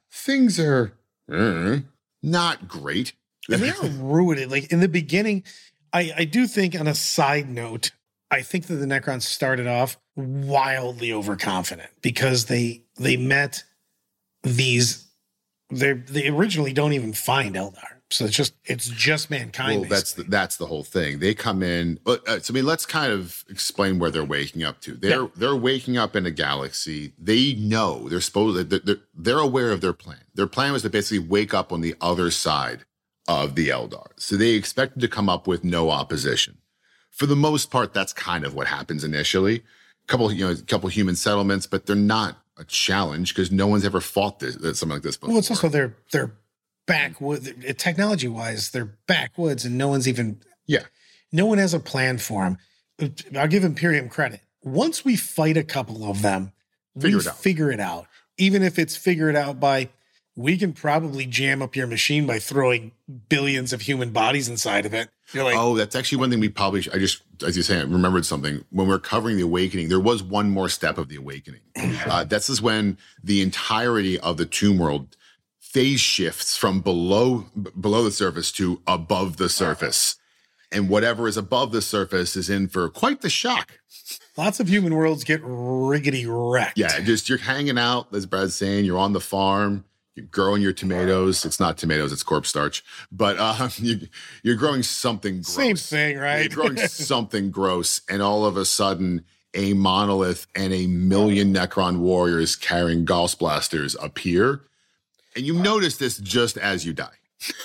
things are uh, not great. And they are ruined. Like in the beginning, I, I do think on a side note, I think that the Necrons started off wildly overconfident because they they met these, they they originally don't even find Eldar. So it's just it's just mankind. Well, that's the, that's the whole thing. They come in. Uh, so I mean, let's kind of explain where they're waking up to. They're yeah. they're waking up in a galaxy. They know they're supposed. They're, they're they're aware of their plan. Their plan was to basically wake up on the other side of the Eldar. So they expected to come up with no opposition. For the most part, that's kind of what happens initially. A couple, you know, a couple human settlements, but they're not a challenge because no one's ever fought this something like this before. Well, it's also they're they're backwoods. Technology wise, they're backwoods, and no one's even yeah. No one has a plan for them. I'll give Imperium credit. Once we fight a couple of them, figure we it figure it out. Even if it's figured out by, we can probably jam up your machine by throwing billions of human bodies inside of it. You're like, oh, that's actually one thing we probably should, I just, as you're saying, I remembered something. When we're covering the Awakening, there was one more step of the Awakening. Uh, this is when the entirety of the Tomb World phase shifts from below b- below the surface to above the surface. And whatever is above the surface is in for quite the shock. Lots of human worlds get riggedy wrecked. Yeah, just you're hanging out, as Brad's saying, you're on the farm. You're growing your tomatoes. It's not tomatoes, it's corpse starch. But uh, you, you're growing something gross. Same thing, right? You're growing something gross. And all of a sudden, a monolith and a million Necron warriors carrying Gauss blasters appear. And you notice this just as you die.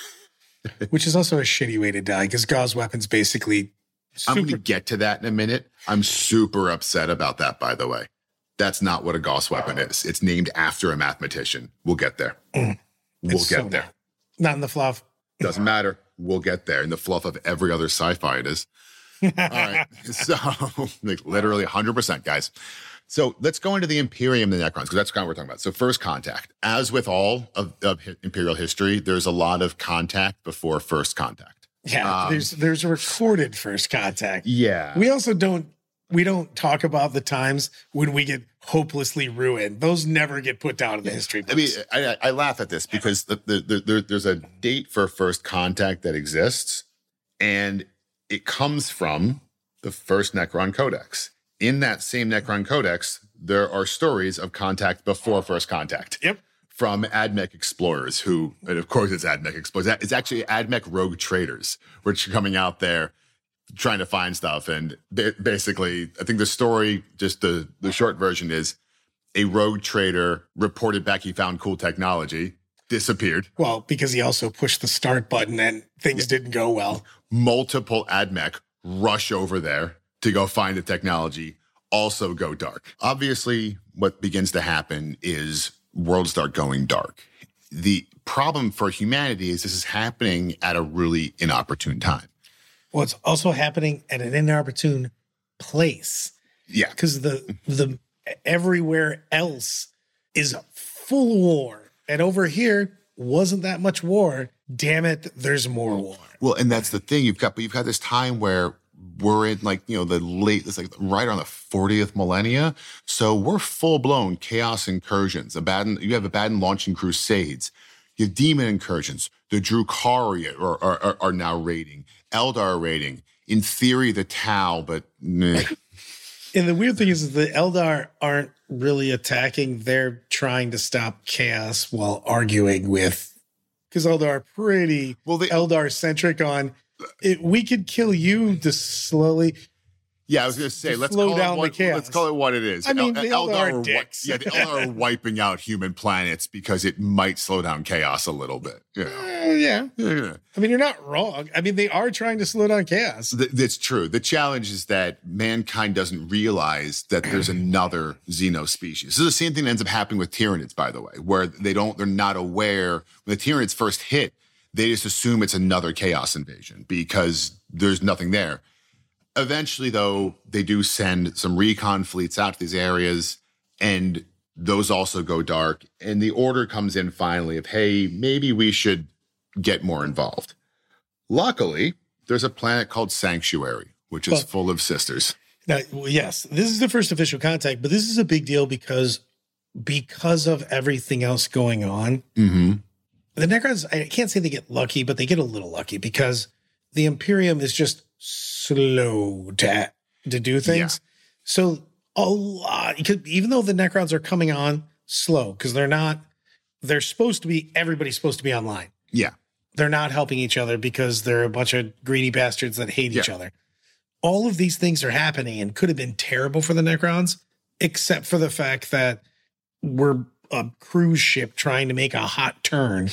Which is also a shitty way to die because Gauss weapons basically... Super- I'm going to get to that in a minute. I'm super upset about that, by the way. That's not what a Gauss weapon is. It's named after a mathematician. We'll get there. Mm. We'll it's get so there. Not, not in the fluff. Doesn't matter. We'll get there. In the fluff of every other sci-fi it is. All right. So, like literally one hundred percent, guys. So let's go into the Imperium and the Necrons, because that's kind of what we're talking about. So first contact. As with all of, of Imperial history, there's a lot of contact before first contact. Yeah, um, there's there's a recorded first contact. Yeah. We also don't we don't talk about the times when we get hopelessly ruined. Those never get put down in the history books. I mean, I, I laugh at this because the, the, the, the, there's a date for first contact that exists, and it comes from the first Necron Codex. In that same Necron Codex, there are stories of contact before first contact. Yep. From AdMech explorers who, and of course it's AdMech explorers. It's actually AdMech rogue traders, which are coming out there trying to find stuff. And basically, I think the story, just the, the short version is a rogue trader reported back he found cool technology, disappeared. Well, because he also pushed the start button and things yeah. didn't go well. Multiple AdMech rush over there to go find the technology, also go dark. Obviously, what begins to happen is worlds start going dark. The problem for humanity is this is happening at a really inopportune time. Well, it's also happening at an inopportune place. Yeah. Because the the everywhere else is full war. And over here wasn't that much war. Damn it, there's more war. Well, and that's the thing. You've got but you've got this time where we're in like, you know, the late, it's like right on the fortieth millennia. So we're full blown chaos incursions. Abaddon, you have Abaddon launching crusades. You have demon incursions. The Drukhari are, are, are now raiding. Eldar are raiding. In theory, the Tau, but meh. And the weird thing is the Eldar aren't really attacking. They're trying to stop chaos while arguing with, because Eldar are pretty well, they, Eldar centric on, It, we could kill you to slowly. Yeah, I was going to say, let's slow call, down it what, the chaos. let's call it what it is. I mean, El- the Eldar, Eldar are are dicks. Yeah, the Eldar are wiping out human planets because it might slow down chaos a little bit. You know? uh, yeah. yeah. I mean, you're not wrong. I mean, they are trying to slow down chaos. Th- that's true. The challenge is that mankind doesn't realize that there's another Xeno species. This is the same thing that ends up happening with Tyranids, by the way, where they don't, they're not aware. When the Tyranids first hit, they just assume it's another chaos invasion because there's nothing there. Eventually, though, they do send some recon fleets out to these areas, and those also go dark. And the order comes in finally of, hey, maybe we should get more involved. Luckily, there's a planet called Sanctuary, which is well, full of sisters. Now, yes, this is the first official contact, but this is a big deal because because of everything else going on, Mm-hmm. the Necrons, I can't say they get lucky, but they get a little lucky because the Imperium is just slow to, to do things. Yeah. So a lot, even though the Necrons are coming on slow, because they're not, they're supposed to be, everybody's supposed to be online. Yeah. They're not helping each other because they're a bunch of greedy bastards that hate yeah. each other. All of these things are happening and could have been terrible for the Necrons, except for the fact that we're a cruise ship trying to make a hot turn,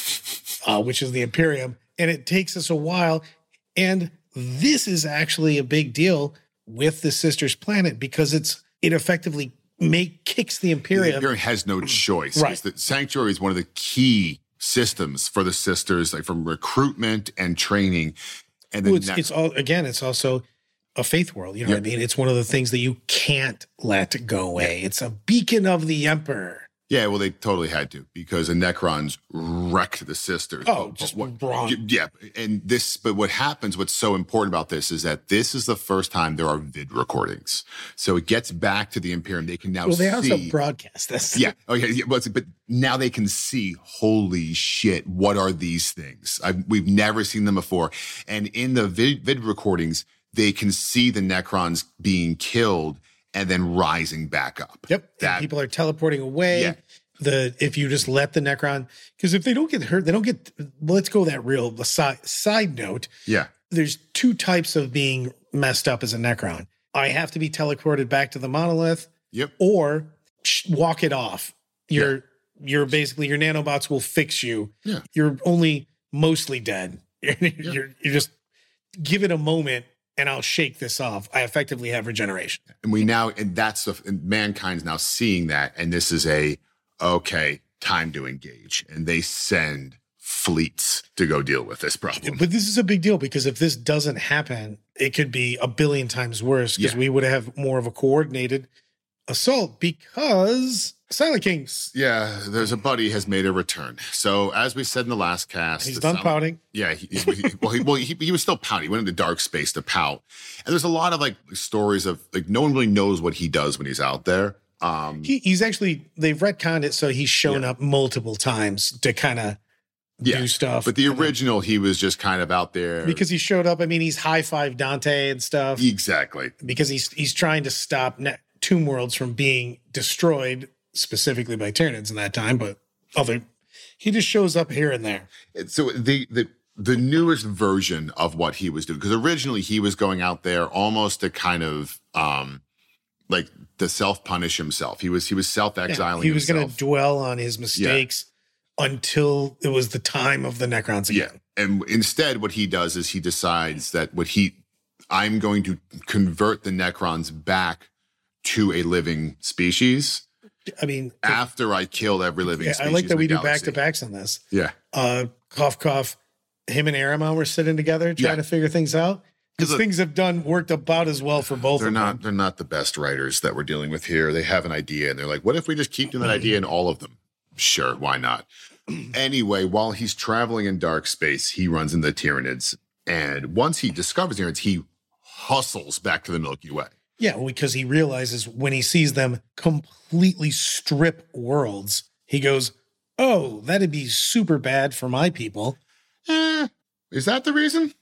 uh, which is the Imperium. And it takes us a while. And this is actually a big deal with the Sisters planet because it's it effectively make kicks the Imperium. The Imperium has no choice. Right. The Sanctuary is one of the key systems for the Sisters, like from recruitment and training. And then well, it's, it's all again, it's also a faith world. You know yeah. what I mean? It's one of the things that you can't let go away. Yeah. It's a beacon of the Emperor. Yeah, well, they totally had to because the Necrons wrecked the Sisters. Oh, but, just but what, wrong. Yeah, and this, but what happens, what's so important about this is that this is the first time there are vid recordings. So it gets back to the Imperium. They can now well, they see. also broadcast this. Yeah, okay, yeah, but, but now they can see, holy shit, what are these things? I've, we've never seen them before. And in the vid, vid recordings, they can see the Necrons being killed and then rising back up. Yep. That, people are teleporting away. Yeah. The if you just let the Necron, because if they don't get hurt, they don't get. Well, let's go that real. The side side note. Yeah. There's two types of being messed up as a Necron. I have to be teleported back to the monolith. Yep. Or walk it off. You're yeah. you're basically your nanobots will fix you. Yeah. You're only mostly dead. You're yeah. you're, you're just give it a moment. And I'll shake this off. I effectively have regeneration. And we now, and that's the, and mankind's now seeing that. And this is a, okay, time to engage. And they send fleets to go deal with this problem. But this is a big deal because if this doesn't happen, it could be a billion times worse because yeah. we would have more of a coordinated assault because Silent King. Yeah, there's a buddy has made a return. So as we said in the last cast, he's done Silent, pouting. Yeah, he, he, he, well, he, well he, he was still pouting. He went into dark space to pout. And there's a lot of like stories of like no one really knows what he does when he's out there. Um, he, he's actually they've retconned it so he's shown yeah. up multiple times to kind of yeah, do stuff. But the original, then, he was just kind of out there because he showed up. I mean, he's high five Dante and stuff. Exactly, because he's he's trying to stop ne- Tomb Worlds from being destroyed. Specifically by Tyranids in that time, but other he just shows up here and there. So the the the newest version of what he was doing, because originally he was going out there almost to kind of um like to self-punish himself. He was he was self-exiling. Yeah, he was going to dwell on his mistakes yeah. until it was the time of the Necrons again. Yeah, and instead, what he does is he decides that what he I'm going to convert the Necrons back to a living species. I mean, after I killed every living yeah, species. I like that we do galaxy. back-to-backs on this. Yeah. Uh, cough, cough. Him and Aramon were sitting together trying yeah. to figure things out. Because things have done worked about as well for both they're of not, them. They're not the best writers that we're dealing with here. They have an idea, and they're like, what if we just keep doing that idea in all of them? Sure, why not? Anyway, while he's traveling in dark space, he runs into the Tyranids. And once he discovers Tyranids, he hustles back to the Milky Way. Yeah, because he realizes when he sees them completely strip worlds, he goes, oh, that'd be super bad for my people. Eh, is that the reason?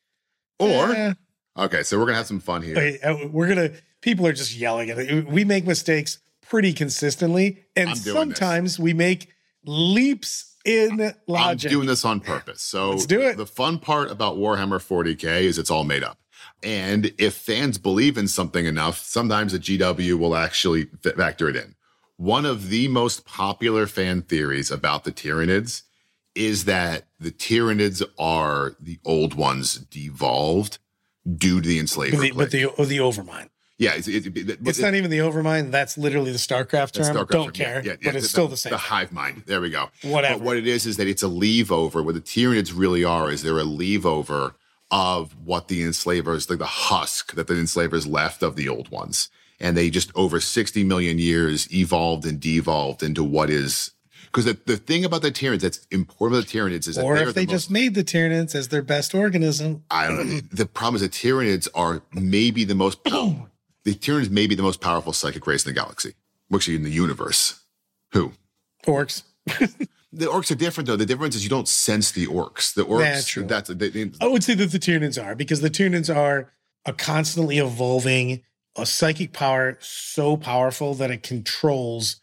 Or, eh. okay, so we're going to have some fun here. Okay, we're going to, people are just yelling at it. We make mistakes pretty consistently, and sometimes this. we make leaps in logic. I'm doing this on purpose. So let's do it. The fun part about Warhammer forty K is it's all made up. And if fans believe in something enough, sometimes the G W will actually factor it in. One of the most popular fan theories about the Tyranids is that the Tyranids are the old ones devolved due to the enslaver plague. But the, the Overmind. Yeah. It's, it, it, it, it's it, not even the Overmind. That's literally the StarCraft term. StarCraft Don't term. care. Yeah, yeah, but yeah, it's the, still the same. The hive mind. There we go. Whatever. But what it is is that it's a leave over. What the Tyranids really are is they're a leave over of what the enslavers, like the husk that the enslavers left of the old ones. And they just over sixty million years evolved and devolved into what is, because the, the thing about the Tyranids that's important about the Tyranids is that or if they the just most, made the Tyranids as their best organism. I don't know. The problem is the Tyranids are maybe the most powerful, the Tyranids may be the most powerful psychic race in the galaxy, actually in the universe. Who? Orcs. The orcs are different, though. The difference is you don't sense the orcs. The orcs, That's true. that's they, they, I would say that the Tyranids are, because the Tyranids are a constantly evolving, a psychic power so powerful that it controls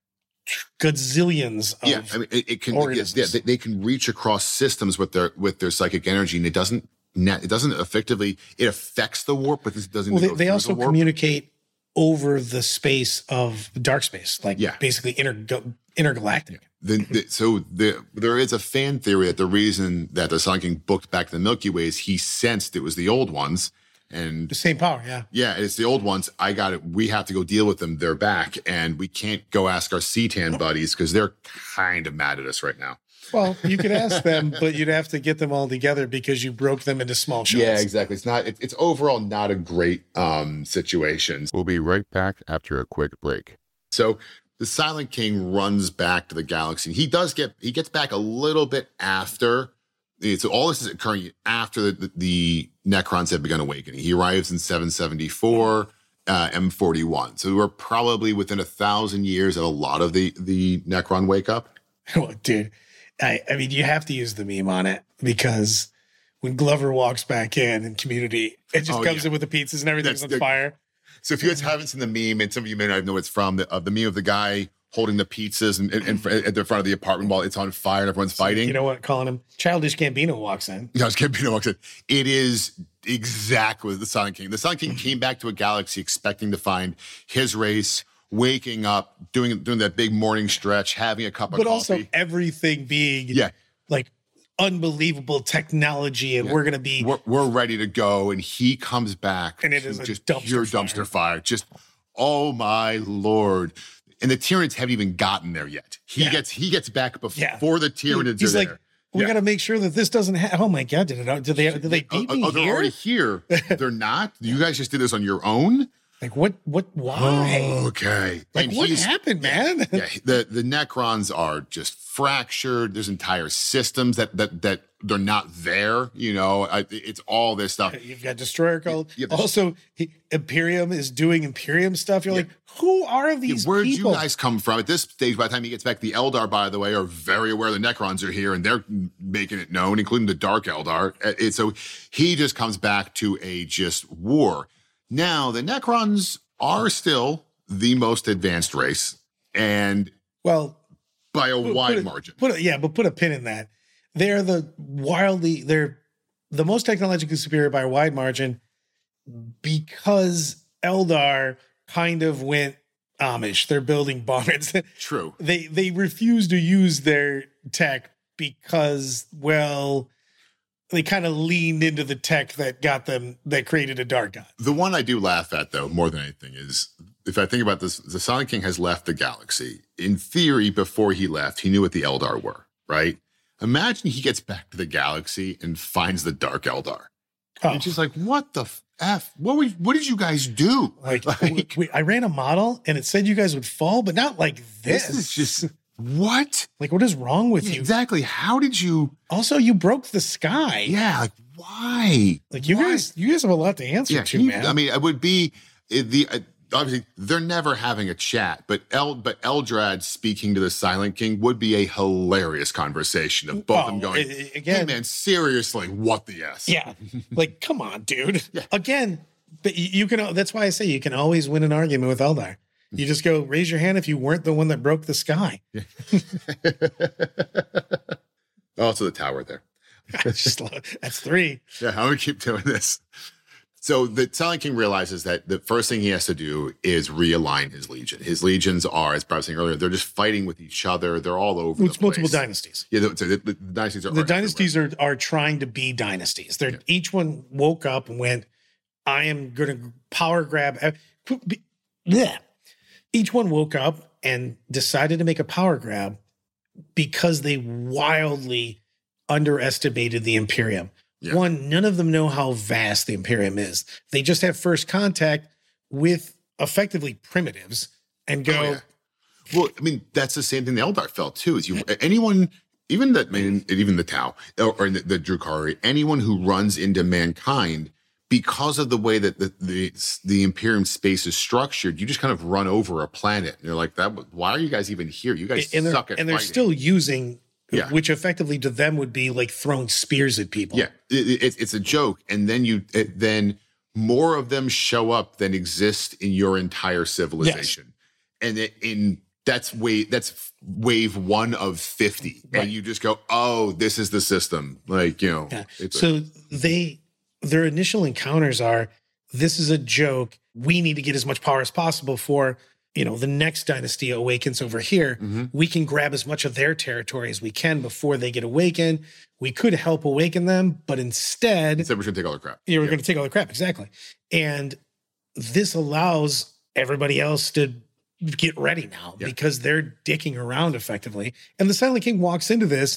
gazillions of yeah. I mean, it, it can. organisms. Yeah, they, they can reach across systems with their with their psychic energy, and it doesn't. It doesn't effectively. It affects the warp, but this doesn't. Well, they, go they through also the warp. communicate over the space of dark space, like Yeah. basically interga- intergalactic. The, the, so the, there is a fan theory that the reason that the Sun King booked back the Milky Way is he sensed it was the old ones. And The same power, yeah. yeah, it's the old ones. I got it. We have to go deal with them. They're back. And we can't go ask our C-Tan buddies because they're kind of mad at us right now. Well, you could ask them, but you'd have to get them all together because you broke them into small shots. Yeah, exactly. It's not, it, it's overall not a great um, situation. We'll be right back after a quick break. So the Silent King runs back to the galaxy. He does get, he gets back a little bit after. So all this is occurring after the, the, the Necrons have begun awakening. He arrives in seven seventy-four, uh, M forty-one. So we're probably within a thousand years that a lot of the, the Necron wake up. Well, dude, I, I mean, you have to use the meme on it because when Glover walks back in in Community, it just Oh, comes yeah. in with the pizzas and everything's That's on the- fire. So if you guys haven't seen the meme, and some of you may not know what it's from, the, uh, the meme of the guy holding the pizzas and, and, and at the front of the apartment while it's on fire and everyone's fighting. You know what? Calling him Childish Gambino walks in. Yeah, I was Gambino walks in. It is exactly the Silent King. The Silent King came back to a galaxy expecting to find his race waking up, doing doing that big morning stretch, having a cup of But coffee. also everything being Yeah. like unbelievable technology, and Yeah. we're going to be we're, we're ready to go, and he comes back, And it to is a just dumpster pure fire. dumpster fire. Just oh my lord! And the Tyranids haven't even gotten there yet. He Yeah. gets he gets back before Yeah. the Tyranids He's are like, there. we Yeah. got to make sure that this doesn't happen. Oh my God, did it? Did they? Did they beat oh, me oh, they're here? already here. They're not. You guys just did this on your own. Like what? What? Why? Okay. Like And what he's- happened, man? yeah, the the Necrons are just fractured. There's entire systems that that that they're not there. You know, I, it's all this stuff. You've got Destroyer Cult. Yeah, the- also, he, Imperium is doing Imperium stuff. You're Yeah. like, who are these Where'd people? you guys come from? At this stage, by the time he gets back, the Eldar, by the way, are very aware the Necrons are here, and they're making it known, including the Dark Eldar. Uh, it- so he just comes back to a just war. Now, the Necrons are still the most advanced race, and well, by a put- wide put a- margin. Put a, yeah, but put a pin in that. They're the wildly they're the most technologically superior by a wide margin because Eldar kind of went Amish. They're building bombers. True. they they refuse to use their tech because, well, they kind of leaned into the tech that got them that created a dark god. The one I do laugh at, though, more than anything, is if I think about this, the Silent King has left the galaxy. In theory, before he left, he knew what the Eldar were, right? Imagine he gets back to the galaxy and finds the Dark Eldar. Oh, It's just like, what the F? What, were, what did you guys do? like, Like, we, I ran a model and it said you guys would fall, but not like this. this is just, what? like, what is wrong with Yeah, you? exactly. How did you, Also, you broke the sky. yeah, like, why? Like you Why? guys, you guys have a lot to answer Yeah, to, he- man. I mean, it would be it, the uh, obviously they're never having a chat, but El but Eldrad speaking to the Silent King would be a hilarious conversation of both of them Well, going, a- a- "Hey again- man, seriously, what the s?" yeah, like come on, dude. Yeah. Again, but you, you can. That's why I say you can always win an argument with Eldar. You just go raise your hand if you weren't the one that broke the sky. Also, the tower there. Just love- that's three. Yeah, I'm gonna keep doing this. So the Silent King realizes that the first thing he has to do is realign his legion. His legions are, as Brad was saying earlier, they're just fighting with each other. They're all over. It's the multiple place. dynasties. Yeah, the, so the, the dynasties are The are dynasties are are trying to be dynasties. They're Yeah. each one woke up and went, "I am going to power grab." Yeah. Each one woke up and decided to make a power grab because they wildly underestimated the Imperium. Yeah. One, none of them know how vast the Imperium is. They just have first contact with effectively primitives and go, Oh, yeah. Well, I mean, that's the same thing the Eldar felt too. Is you anyone, even that, I mean, even the Tau or, or the, the Drukhari, anyone who runs into mankind because of the way that the, the the Imperium space is structured, you just kind of run over a planet. And you're like, that. Why are you guys even here? You guys and suck they're, at And they're fighting. still using, Yeah. which effectively to them would be like throwing spears at people. Yeah, it, it, it's a joke. And then you it, then more of them show up than exist in your entire civilization. Yes. And it, in that's wave that's wave one of fifty. Right. And you just go, oh, this is the system. Like, you know. Yeah. It's so a, they their initial encounters are, this is a joke. We need to get as much power as possible for, you know, the next dynasty awakens over here. Mm-hmm. We can grab as much of their territory as we can before they get awakened. We could help awaken them, but instead, instead we're going to take all the crap. Yeah, we're yeah. going to take all the crap. Exactly. And this allows everybody else to get ready now yeah. because they're dicking around effectively. And the Silent King walks into this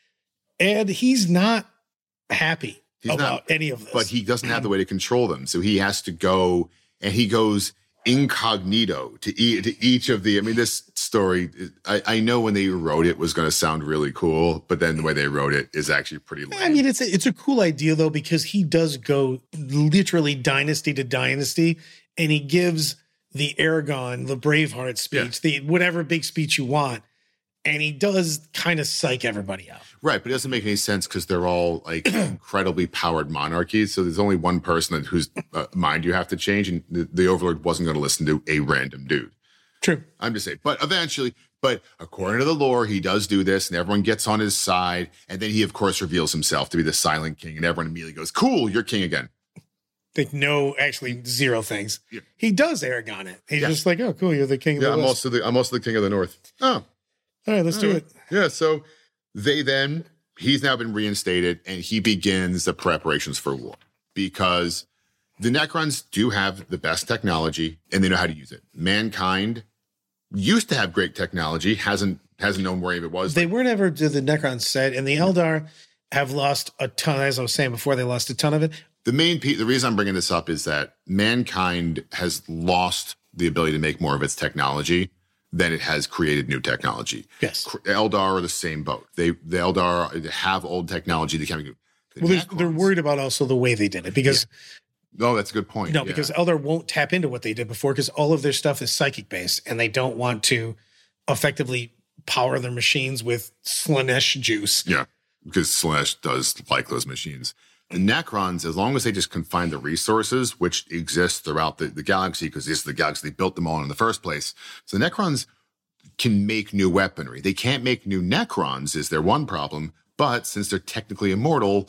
and he's not happy He's about not, any of this. But he doesn't have the way to control them. So he has to go, and he goes incognito to, e- to each of the, I mean, this story, I, I know when they wrote it was going to sound really cool, but then the way they wrote it is actually pretty lame. I mean, it's a, it's a cool idea, though, because he does go literally dynasty to dynasty, and he gives the Aragon, the Braveheart speech, yeah. the whatever big speech you want, and he does kind of psych everybody out. Right, but it doesn't make any sense because they're all like incredibly powered monarchies. So there's only one person whose uh, mind you have to change, and the, the Overlord wasn't going to listen to a random dude. True. I'm just saying. But eventually, but according to the lore, he does do this, and everyone gets on his side. And then he, of course, reveals himself to be the Silent King, and everyone immediately goes, cool, you're king again. Like, no, actually, zero things. Yeah. He does Aragon it. He's yeah. just like, oh, cool, you're the king of yeah, the I'm West. also the I'm also the king of the North. Oh. All right, let's All do right. it. Yeah, so they then, he's now been reinstated, and he begins the preparations for war because the Necrons do have the best technology, and they know how to use it. Mankind used to have great technology, hasn't hasn't known where it was. They were never to the Necron set, and the Eldar have lost a ton, as I was saying before, they lost a ton of it. The main piece, the reason I'm bringing this up is that mankind has lost the ability to make more of its technology than it has created new technology. Yes. Eldar are the same boat. They the Eldar have old technology. They can't make the well, they're worried about also the way they did it because yeah. Oh, that's a good point. no, yeah. because Eldar won't tap into what they did before because all of their stuff is psychic based, and they don't want to effectively power their machines with Slaanesh juice. Yeah, because Slaanesh does like those machines. The Necrons, as long as they just can find the resources, which exist throughout the, the galaxy, because this is the galaxy they built them all in the first place. So the Necrons can make new weaponry. They can't make new Necrons is their one problem, but since they're technically immortal,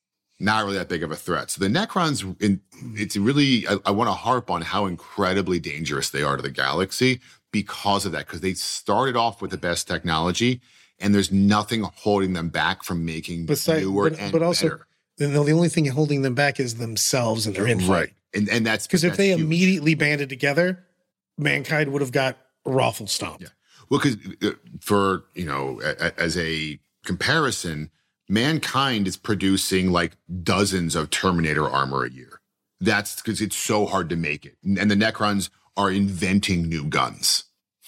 not really that big of a threat. So the Necrons, in, it's really, I, I want to harp on how incredibly dangerous they are to the galaxy because of that, because they started off with the best technology, and there's nothing holding them back from making Besides, newer but, and but also, better. the, the only thing holding them back is themselves and their infight. Right. And and that's because if that's they huge. immediately banded together, mankind would have got raffle stomped. Yeah. Well, because for, you know, a, a, as a comparison, mankind is producing like dozens of Terminator armor a year. That's because it's so hard to make it. And the Necrons are inventing new guns.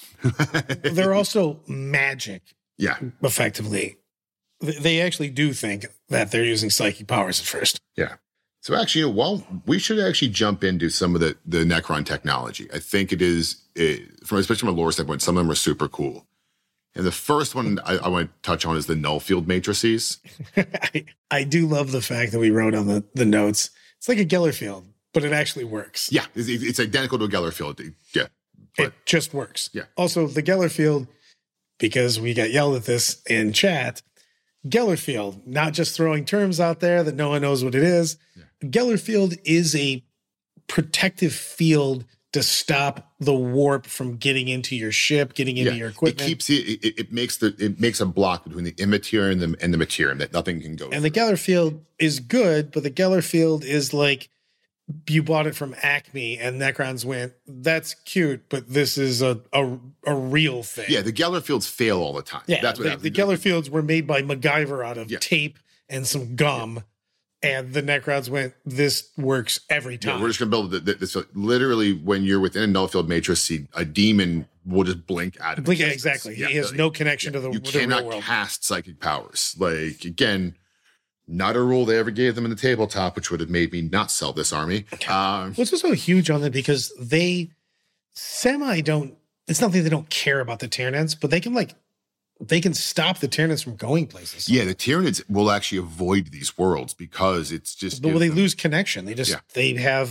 They're also magic, Yeah. effectively. They actually do think that they're using psychic powers at first. Yeah. So actually, well, we should actually jump into some of the, the Necron technology. I think it is, it, from especially from a lore standpoint, some of them are super cool. And the first one I, I want to touch on is the null field matrices. I, I do love the fact that we wrote on the, the notes, it's like a Geller field, but it actually works. Yeah, it's, it's identical to a Geller field. Yeah. But, it just works. Yeah. Also, the Geller field, because we got yelled at this in chat, Geller field, not just throwing terms out there that no one knows what it is. Yeah. Geller field is a protective field to stop the warp from getting into your ship, getting into yeah. your equipment. It keeps it, it. It makes the it makes a block between the immaterial and the and the material that nothing can go. And through. the Geller field is good, but the Geller field is like you bought it from Acme, and Necrons went, "That's cute, but this is a a, a real thing." Yeah, the Geller fields fail all the time. Yeah, that's what the, the Geller fields were made by MacGyver out of yeah. tape and some gum. Yeah. And the Necrons went, this works every time. Yeah, we're just going to build the, this. Literally, when you're within a null field matrix, a demon will just blink out of blink, existence. Exactly. Yeah, he has like, no connection yeah, to the, you the cannot real world. cast psychic powers. Like, again, Not a rule they ever gave them in the tabletop, which would have made me not sell this army. Um, What's also huge on them because they semi don't, it's not that they don't care about the Tyranids, but they can like, they can stop the Tyranids from going places. yeah, the Tyranids will actually avoid these worlds because it's just. But when they them, lose connection, they just, Yeah. they have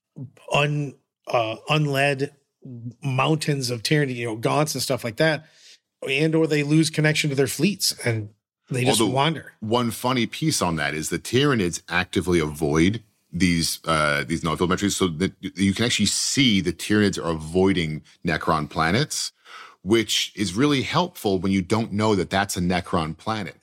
un, uh, unled mountains of Tyranid, you know, gaunts and stuff like that. And or they lose connection to their fleets and they just Although, wander. One funny piece on that is the Tyranids actively avoid these uh, these no metries, so that you can actually see the Tyranids are avoiding Necron planets, which is really helpful when you don't know that that's a Necron planet.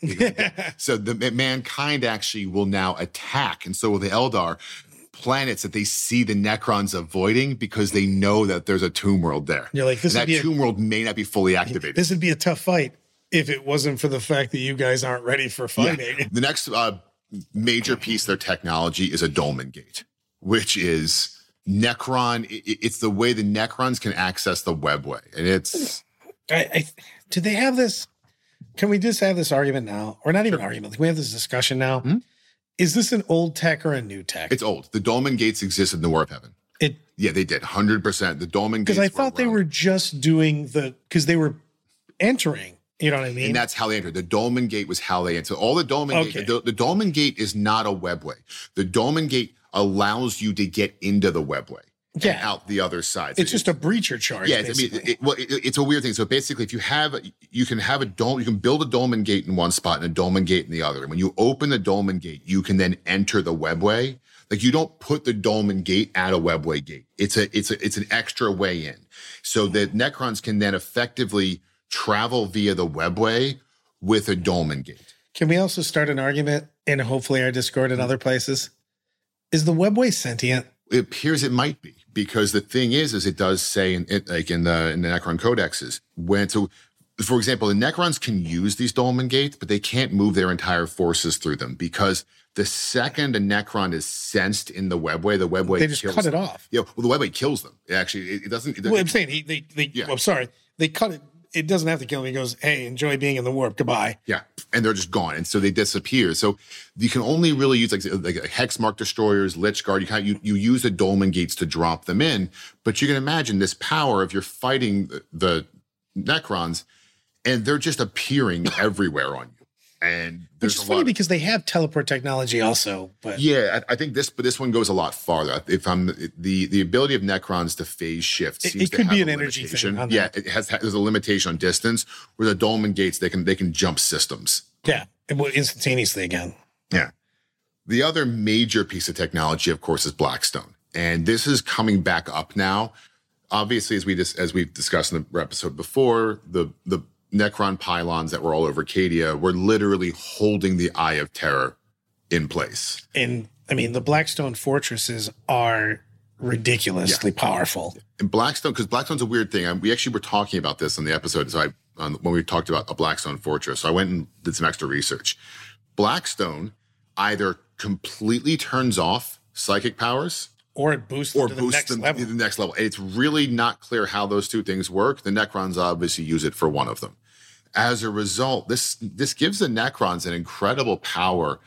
So the mankind actually will now attack, and so will the Eldar, planets that they see the Necrons avoiding because they know that there's a tomb world there. You're like, this And would that be a- tomb world may not be fully activated. This would be a tough fight if it wasn't for the fact that you guys aren't ready for fighting. Yeah. The next uh, major piece of their technology is a Dolmen Gate, which is Necron. It, it's the way the Necrons can access the webway. And it's... I, I, do they have this? Can we just have this argument now? Or not even argument. Can we have this discussion now? Hmm? Is this an old tech or a new tech? It's old. The Dolmen Gates exist in the War of Heaven. It Yeah, they did. one hundred percent. The Dolmen Gates Because I thought they around. were just doing the, because they were entering, you know what I mean? And that's how they entered. The Dolmen Gate was how they entered. All the Dolmen Okay. Gate, the, the Dolmen Gate is not a webway. The Dolmen Gate allows you to get into the webway Yeah. and out the other side. It's just a breacher charge. Yeah, it's, I mean, basically. it, well, it, it's a weird thing. So basically, if you have, you can have a dome, you can build a Dolmen Gate in one spot and a Dolmen Gate in the other. And when you open the Dolmen Gate, you can then enter the webway. Like you don't put the Dolmen Gate at a webway gate. It's a, it's a, it's an extra way in, so that Necrons can then effectively travel via the webway with a Dolmen Gate. Can we also start an argument in hopefully our Discord and other places? Is the webway sentient? It appears it might be, because the thing is, is it does say in it, like in the in the Necron codexes, when so, for example, the Necrons can use these Dolmen Gates, but they can't move their entire forces through them, because the second a Necron is sensed in the webway, the webway They just kills cut it them. off. Yeah, well, the webway kills them. It actually, it, it doesn't. It, Well, I'm saying he, they, they, Yeah. well, I'm sorry, they cut it. It doesn't have to kill him. He goes, hey, enjoy being in the warp. Goodbye. Yeah, and they're just gone, and so they disappear. So you can only really use like like Hexmark destroyers, Lich Guard. You kind of, you you use the Dolmen Gates to drop them in, but you can imagine this power if you're fighting the, the Necrons, and they're just appearing everywhere on you. And there's Which is a funny lot. because they have teleport technology also. But Yeah, I, I think this, but this one goes a lot farther. If I'm the the ability of Necrons to phase shift, It- seems it to could have be a an energy thing limitation. on Yeah, that. it has there's a limitation on distance. Where the Dolmen Gates, they can they can jump systems. yeah, it will instantaneously again. Yeah. The other major piece of technology, of course, is Blackstone, and this is coming back up now. Obviously, as we just as we've discussed in the episode before, the the Necron pylons that were all over Cadia were literally holding the Eye of Terror in place. And I mean, the Blackstone fortresses are ridiculously powerful. And Blackstone, because Blackstone's a weird thing. I, we actually were talking about this on the episode. So I, on, when we talked about a Blackstone fortress, so I went and did some extra research. Blackstone either completely turns off psychic powers Or it boosts or them to the boosts next them level. to the next level. It's really not clear how those two things work. The Necrons obviously use it for one of them. As a result, this this gives the Necrons an incredible power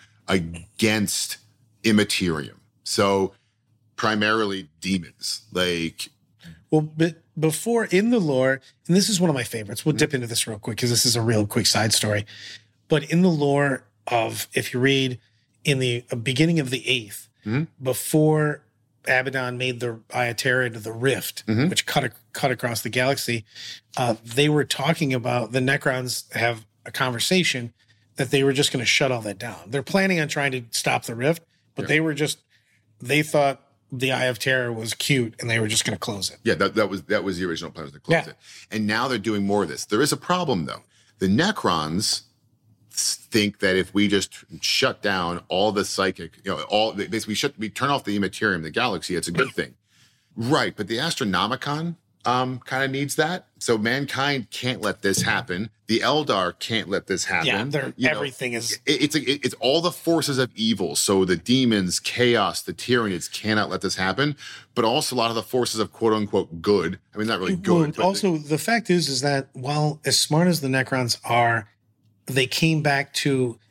against Immaterium. So primarily demons, like Well, but before in the lore, and this is one of my favorites. We'll dip into this real quick because this is a real quick side story. But in the lore of, if you read in the uh, beginning of the eighth, Mhm. before Abaddon made the Eye of Terror into the Rift, Mhm. which cut ac- cut across the galaxy, uh, they were talking about the Necrons have a conversation that they were just going to shut all that down. They're planning on trying to stop the Rift, but Yeah. they were just they thought the Eye of Terror was cute and they were just going to close it. yeah, that, that was that was the original plan, was to close Yeah. it. And now they're doing more of this. There is a problem though. The Necrons think that if we just shut down all the psychic, you know, all basically shut we turn off the Immaterium, the galaxy, it's a good thing. Right, but the Astronomicon um kind of needs that. So mankind can't let this happen. The Eldar can't let this happen. Yeah, they're, You know, everything is it- it's a, it's all the forces of evil. So the demons, chaos, the Tyranids cannot let this happen. But also a lot of the forces of quote unquote good. I mean, not really good. Well, but also, the fact is, is that while as smart as the Necrons are, they came back to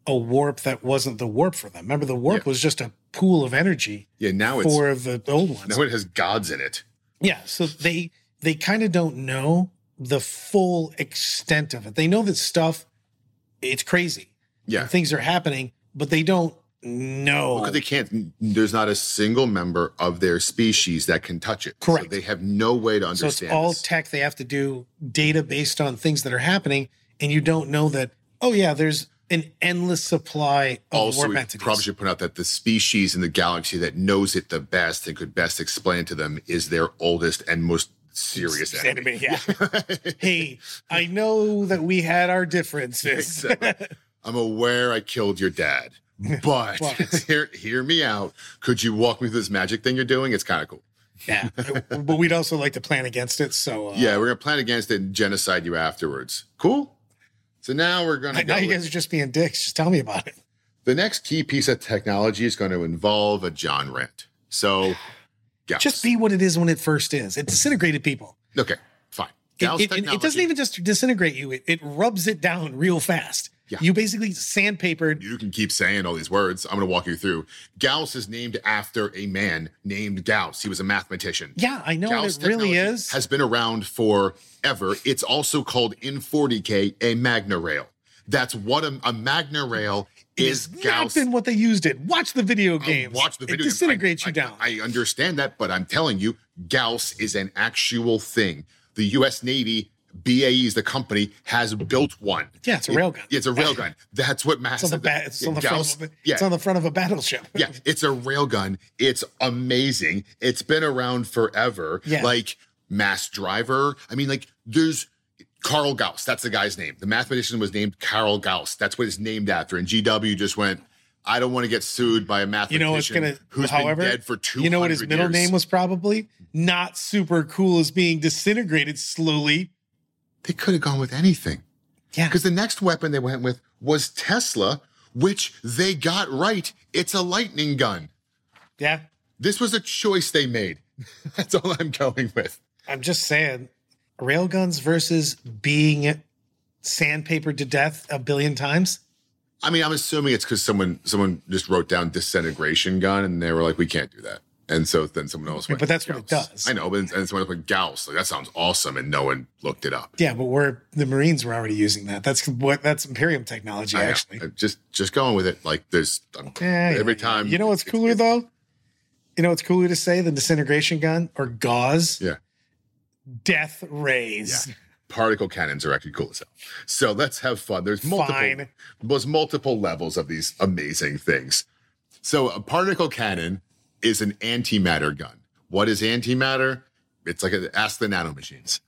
a warp that wasn't the warp for them. Remember, the warp Yeah. was just a pool of energy Yeah, now for it's the old ones. now it has gods in it. Yeah, so they they kind of don't know the full extent of it. They know that stuff, it's crazy. Yeah. And things are happening, but they don't know. Because they can't, there's not a single member of their species that can touch it. Correct. So they have no way to So understand it's all this. tech. They have to do data based on things that are happening, and you don't know that, oh yeah, there's an endless supply of Also, warp we entities. probably should point out that the species in the galaxy that knows it the best and could best explain to them is their oldest and most serious enemy. Enemy, yeah. Hey, I know that we had our differences. Exactly. I'm aware I killed your dad, but But- hear, hear me out. Could you walk me through this magic thing you're doing? It's kind of cool. Yeah, but we'd also like to plan against it. So uh, Yeah, we're going to plan against it and genocide you afterwards. Cool? So now we're going to now go you with- guys are just being dicks. Just tell me about it. the next key piece of technology is going to involve a John Rent. So, Gauss. Just be what it is when it first is. It disintegrated people. Okay, fine. It, Gauss it- it- technology. it doesn't even just disintegrate you. It, it rubs it down real fast. Yeah. You basically sandpapered. You can keep saying all these words. I'm going to walk you through. Gauss is named after a man named Gauss. He was a mathematician. Yeah, I know Gauss it really technology is. Has been around forever. It's also called in forty K a Magna Rail. That's what a, a Magna Rail is. It's not Gauss. been what they used it. Watch the video I'll games. watch the video. It disintegrates I, you down. I, I understand that, but I'm telling you, Gauss is an actual thing. The U S Navy, B A E is the company, has built one. Yeah, it's a It- railgun. It's a railgun. That's what it's massive. on the, ba- it's on the Gauss, front of a, yeah, it's on the front of a battleship. yeah, it's a railgun. It's amazing. It's been around forever. Yeah. Like mass driver. I mean, like there's Carl Gauss. That's the guy's name. The mathematician was named Carl Gauss. That's what it's named after. And G W just went, I don't want to get sued by a You mathematician know what's gonna who's however, been dead for two hundred years. You know what his middle name was probably? Not super cool as being disintegrated slowly. They could have gone with anything. Yeah. Because the next weapon they went with was Tesla, which they got right. It's a lightning gun. Yeah. This was a choice they made. That's all I'm going with. I'm just saying, railguns versus being sandpapered to death a billion times. I mean, I'm assuming it's because someone someone just wrote down disintegration gun and they were like, we can't do that. And so then someone else went. But that's what it Gauss. does. I know, but and someone else went Gauss. Like, that sounds awesome. And no one looked it up. Yeah, but we're the Marines were already using that. That's what that's Imperium technology, I know. actually. Uh, Just just going with it. Like there's um, Yeah, every yeah, time. yeah. You know what's it's- cooler it's- though? You know what's cooler to say than disintegration gun or gauze? Yeah. Death rays. Yeah. Particle cannons are actually cool as hell. So let's have fun. There's multiple, Fine. there's multiple levels of these amazing things. So a particle cannon is an antimatter gun. What is antimatter? It's like a, ask the nanomachines.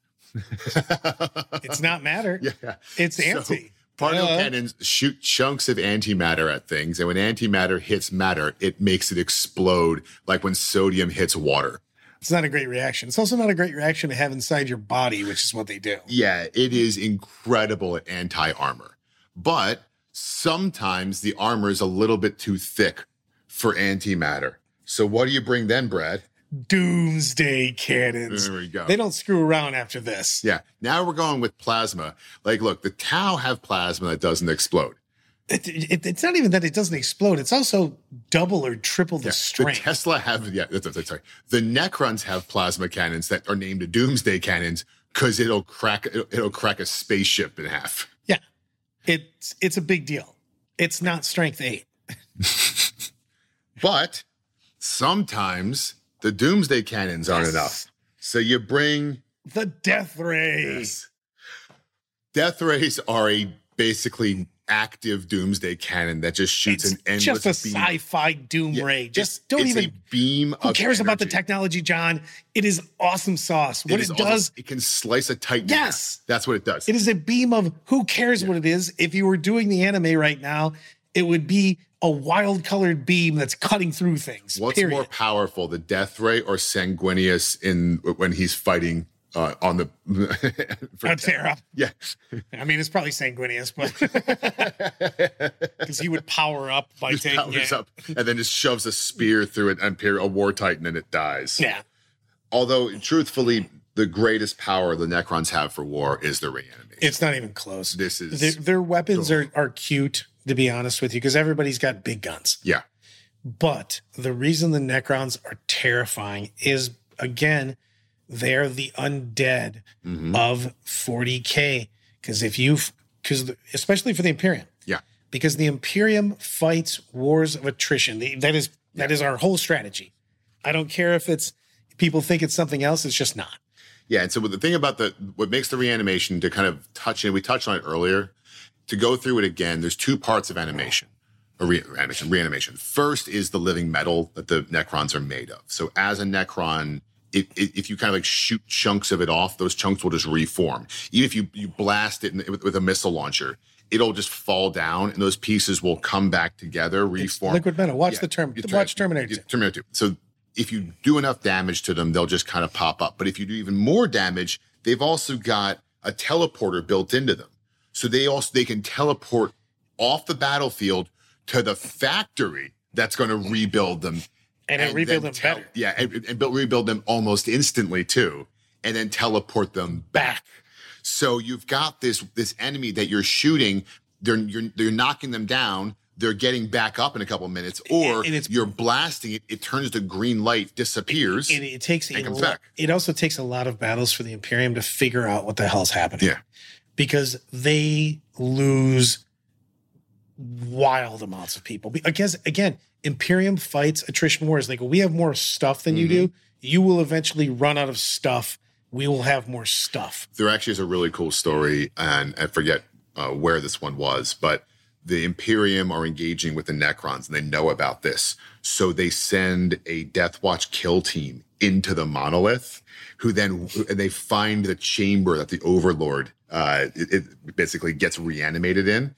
It's not matter. Yeah. It's So, anti. particle Uh, cannons shoot chunks of antimatter at things, and when antimatter hits matter, it makes it explode, like when sodium hits water. It's not a great reaction. It's also not a great reaction to have inside your body, which is what they do. Yeah, it is incredible at anti-armor. But sometimes the armor is a little bit too thick for antimatter. So what do you bring then, Brad? Doomsday cannons. There we go. They don't screw around after this. Yeah, now we're going with plasma. Like, look, the Tau have plasma that doesn't explode. It, it, it's not even that it doesn't explode. It's also double or triple the Yeah, the strength. Tesla have, yeah, that's, that's, sorry. The Necrons have plasma cannons that are named Doomsday cannons because it'll crack, it'll, it'll crack a spaceship in half. yeah. It's it's a big deal. It's not strength eight. But sometimes the Doomsday cannons aren't Yes. enough. So you bring The death ray. Death rays are a basically active Doomsday cannon that just shoots It's an endless just a beam. sci-fi doom Yeah, ray. it's- Just don't it's even. a beam. Who of cares about the energy. technology, John? It is awesome sauce. What it, is also- does, it can slice a titan. in Yes. half. That's what it does. it is a beam of who cares what it is. If you were doing the anime right now, it would be a wild colored beam that's cutting through things. What's period. more powerful, the Death Ray or Sanguinius in when he's fighting uh, on the for Uh, Terra. Yeah, I mean, it's probably Sanguinius, but because he would power up by just taking powers it. up and then just shoves a spear through it and a war titan and it dies. Yeah. Although, truthfully, the greatest power the Necrons have for war is the reanimates. It's not even close. This is- their, their weapons are, are cute. to be honest with you, because everybody's got big guns. Yeah. But the reason the Necrons are terrifying is, again, they're the undead Mm-hmm. of forty K. Because if you, because especially for the Imperium, Yeah. because the Imperium fights wars of attrition. The- That is that is our whole strategy. I don't care if it's people think it's something else. It's just not. Yeah, and so the thing about the what makes the reanimation, to kind of touch it, we touched on it earlier, to go through it again, there's two parts of animation, or re- animation, reanimation. First is the living metal that the Necrons are made of. So as a Necron, it, it, if you kind of like shoot chunks of it off, those chunks will just reform. Even if you, you blast it in, with, with a missile launcher, it'll just fall down, and those pieces will come back together, reform. Liquid metal. Watch Yeah, the term. you Watch try- Terminator. you- two. Terminator two. So if you do enough damage to them, they'll just kind of pop up. But if you do even more damage, they've also got a teleporter built into them. So they also they can teleport off the battlefield to the factory that's going to rebuild them. And it rebuild then them tel- better. Yeah, and, and build, rebuild them almost instantly too, and then teleport them back. So you've got this this enemy that you're shooting. They're you're they're knocking them down. They're getting back up in a couple of minutes, or And it's- you're blasting it. It turns to green light, disappears. It, it takes and a comes lo- back. It also takes a lot of battles for the Imperium to figure out what the hell's happening. Yeah. Because they lose wild amounts of people. Because again, Imperium fights attrition wars. They go, we have more stuff than you Mm-hmm. do. You will eventually run out of stuff. We will have more stuff. There actually is a really cool story, and I forget uh, where this one was, but the Imperium are engaging with the Necrons, and they know about this. So they send a Death Watch kill team into the monolith, who then and they find the chamber that the Overlord uh, it, it basically gets reanimated in.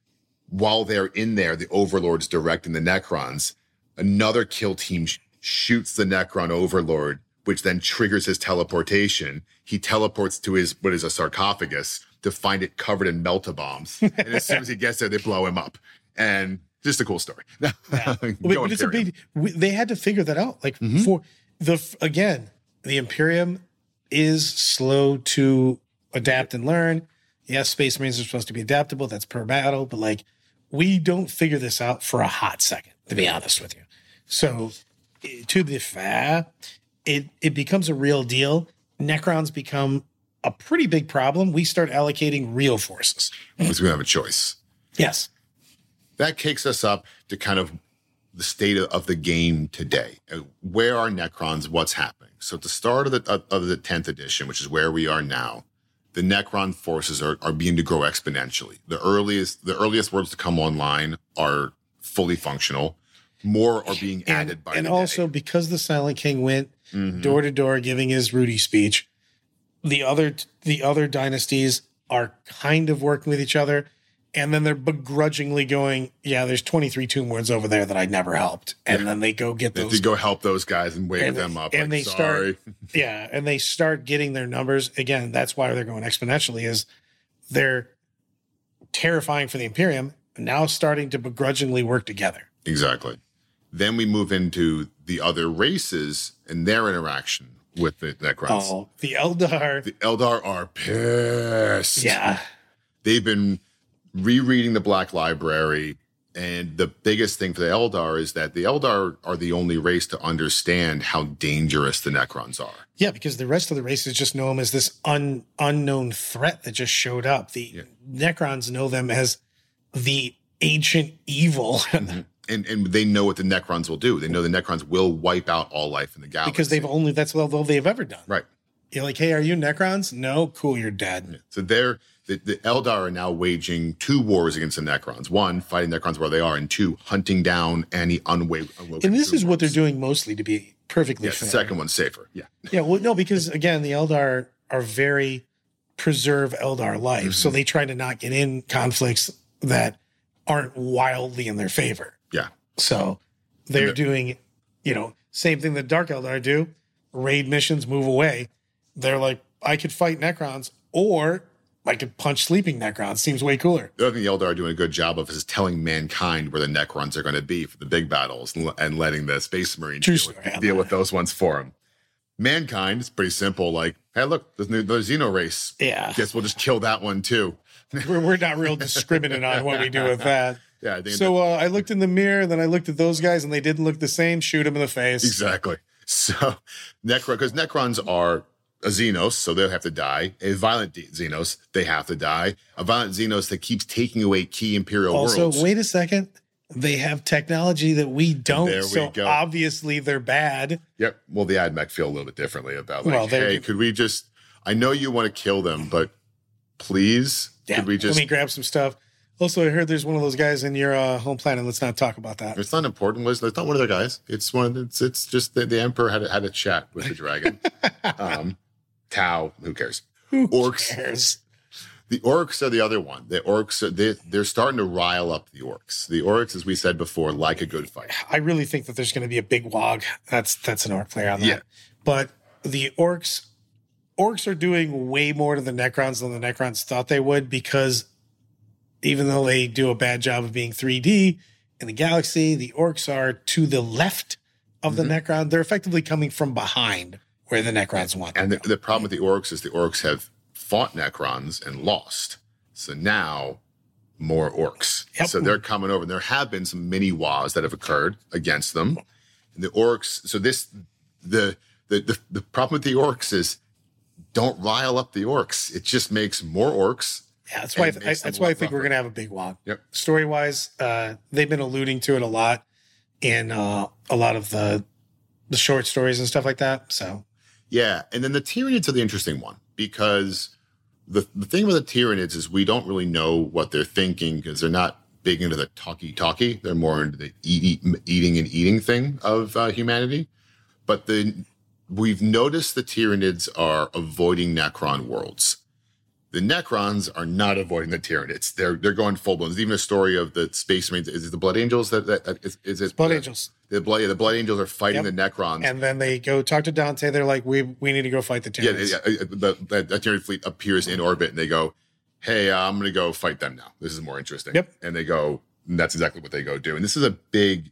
While they're in there, the Overlord's directing the Necrons. Another kill team sh- shoots the Necron Overlord, which then triggers his teleportation. He teleports to his what is a sarcophagus to find it covered in melta-bombs. And as soon as he gets there, they blow him up. And just a cool story. Yeah. Go But, but it's a Imperium. big. We, they had to figure that out. Like Mm-hmm. for the again, the Imperium is slow to adapt and learn. Yes, Space Marines are supposed to be adaptable. That's per battle, but like we don't figure this out for a hot second, to be honest with you. So eh, to the fa, it it becomes a real deal. Necrons become a pretty big problem. We start allocating real forces. Because we have a choice. Yes. That takes us up to kind of the state of, of the game today. Uh, Where are Necrons? What's happening? So at the start of the of, of the tenth edition, which is where we are now, the Necron forces are, are beginning to grow exponentially. The earliest the earliest worlds to come online are fully functional. More are being And, added by and the also day. because the Silent King went Mhm. door to door giving his Rudy speech, the other the other dynasties are kind of working with each other, and then they're begrudgingly going, yeah, there's twenty-three Tomb Lords over there that I never helped, and Yeah. then they go get They have those to go help those guys and wake and, them up. and like, they sorry. start yeah, and they start getting their numbers again. That's why they're going exponentially. Is they're terrifying for the Imperium, now starting to begrudgingly work together. Exactly. Then we move into the other races and their interaction with the Necrons. Oh, the Eldar, The Eldar are pissed. yeah. They've been rereading the Black Library, and the biggest thing for the Eldar is that the Eldar are the only race to understand how dangerous the Necrons are. Yeah, because the rest of the races just know them as this un, unknown threat that just showed up. The Yeah. Necrons know them as the ancient evil And and they know what the Necrons will do. They know the Necrons will wipe out all life in the galaxy. because they've only that's all they've ever done. Right. You're like, hey, are you Necrons? No, cool, you're dead. So they're the, the Eldar are now waging two wars against the Necrons. One, fighting Necrons where they are, and two, hunting down any unwa- unwoken. And this is what they're tumors. doing mostly, to be perfectly Yeah, the fair. second one's safer. Yeah. Yeah, well, no, because again, the Eldar are very preserve Eldar life, Mm-hmm. so they try to not get in conflicts that aren't wildly in their favor. Yeah. So they're And the- doing, you know, same thing that Dark Eldar do. Raid missions, move away. They're like, I could fight Necrons, or I could punch sleeping Necrons. Seems way cooler. The other thing the Eldar are doing a good job of is telling mankind where the Necrons are going to be for the big battles and, and letting the Space Marines True deal, with, story on deal that. with those ones for them. Mankind is pretty simple. Like, hey, look, there's new the Xeno race. Yeah. Guess we'll just kill that one too. We're, we're not real discriminant on what we do with that. Yeah. I think So uh, I looked in the mirror, then I looked at those guys, and they didn't look the same. Shoot them in the face. Exactly. So Necron, because Necrons are a Xenos, so they'll have to die. A violent de- Xenos, they have to die. A violent Xenos that keeps taking away key Imperial Also, worlds. wait a second. They have technology that we don't. There we so go. obviously they're bad. Yep. Well, the AdMech feel a little bit differently about like, Well, they're- hey, could we just? I know you want to kill them, but please, Yeah, could we just? let me grab some stuff. Also, I heard there's one of those guys in your uh, home planet. Let's not talk about that. It's not important, Liz. It's not one of their guys. It's one. Of the, it's it's just the, the Emperor had a, had a chat with the dragon. um, Tau. Who cares? Who Orcs. cares? The orcs are the other one. The orcs are they they're starting to rile up the orcs. The orcs, as we said before, like a good fight. I really think that there's going to be a big wog. That's that's an orc player on that. Yeah. But the orcs, orcs are doing way more to the Necrons than the Necrons thought they would, because even though they do a bad job of being three D in the galaxy, the orcs are to the left of Mm-hmm. the Necron. They're effectively coming from behind where the Necrons want them And the, to go. the problem with the orcs is the orcs have fought Necrons and lost. So now more orcs. Yep. So they're coming over. And there have been some mini wars that have occurred against them. And the orcs, so this the the the, the problem with the orcs is don't rile up the orcs. It just makes more orcs. Yeah, that's why I and th- makes that's them why I look think we're rougher. going to have a big wog. Yep. Story wise, uh, they've been alluding to it a lot in uh, a lot of the the short stories and stuff like that. So Yeah, and then the Tyranids are the interesting one, because the the thing with the Tyranids is we don't really know what they're thinking, because they're not big into the talky talky. They're more into the eat, eat, eating and eating thing of uh, humanity. But the we've noticed the Tyranids are avoiding Necron worlds. The Necrons are not avoiding the Tyranids. They're they're going full blown. There's even a story of the Space Marines. Is it the Blood Angels that, that, that is, is it Blood the, Angels. The blood the Blood Angels are fighting Yep. the Necrons. And then they go talk to Dante. They're like, we we need to go fight the Yeah, Tyranids. yeah, yeah, the, the, the Tyranid fleet appears in orbit, and they go, "Hey, uh, I'm going to go fight them now. This is more interesting." Yep. And they go, and that's exactly what they go do. And this is a big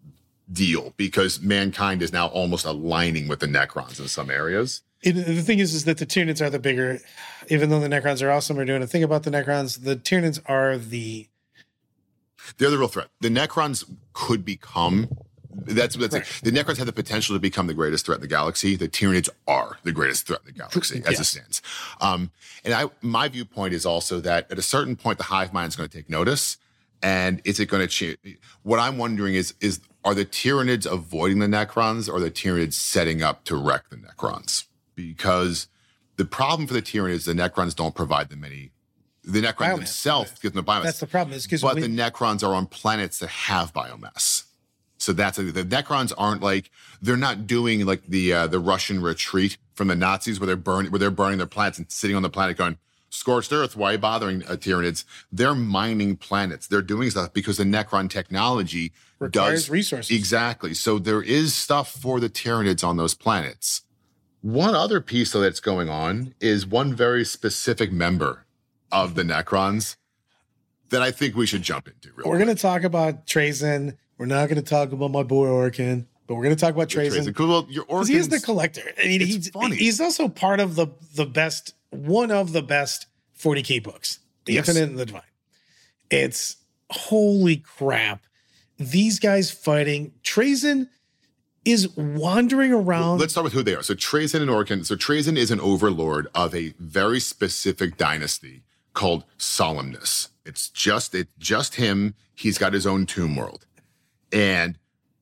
deal, because mankind is now almost aligning with the Necrons in some areas. It, the thing is, is that the Tyranids are the bigger, even though the Necrons are awesome. We're doing a thing about the Necrons. The Tyranids are the They're the real threat. The Necrons could become. That's that's Right. it. The Necrons have the potential to become the greatest threat in the galaxy. The Tyranids are the greatest threat in the galaxy as it Yes. stands. Um, and I, my viewpoint is also that at a certain point, the hive mind is going to take notice. And is it going to change? What I'm wondering is, is are the Tyranids avoiding the Necrons, or are the Tyranids setting up to wreck the Necrons? Because the problem for the Tyranids, the Necrons don't provide them any. The Necrons Biomass. themselves give them biomass. that's the problem. Is because But the Necrons are on planets that have biomass. So that's a, the Necrons aren't like they're not doing like the uh, the Russian retreat from the Nazis where they're burning where they're burning their planets and sitting on the planet going scorched earth. Why are you bothering uh, Tyranids? They're mining planets. They're doing stuff because the Necron technology requires does resources. exactly. So there is stuff for the Tyranids on those planets. One other piece though that's going on is one very specific member of the Necrons that I think we should jump into. Real We're quick. going to talk about Trazyn. We're not going to talk about my boy Orkin, but we're going to talk about Trazyn. Trazyn. Well, your Because he is the Orkans- collector. I mean, It's he's funny. he's also part of the the best, one of the best forty K books, The Yes. Infinite and the Divine. It's holy crap. These guys fighting. Trazyn is wandering around. Let's start with who they are. So Trazyn and Orkin. So Trazyn is an overlord of a very specific dynasty called Solemnus. It's just it's just him. He's got his own tomb world. And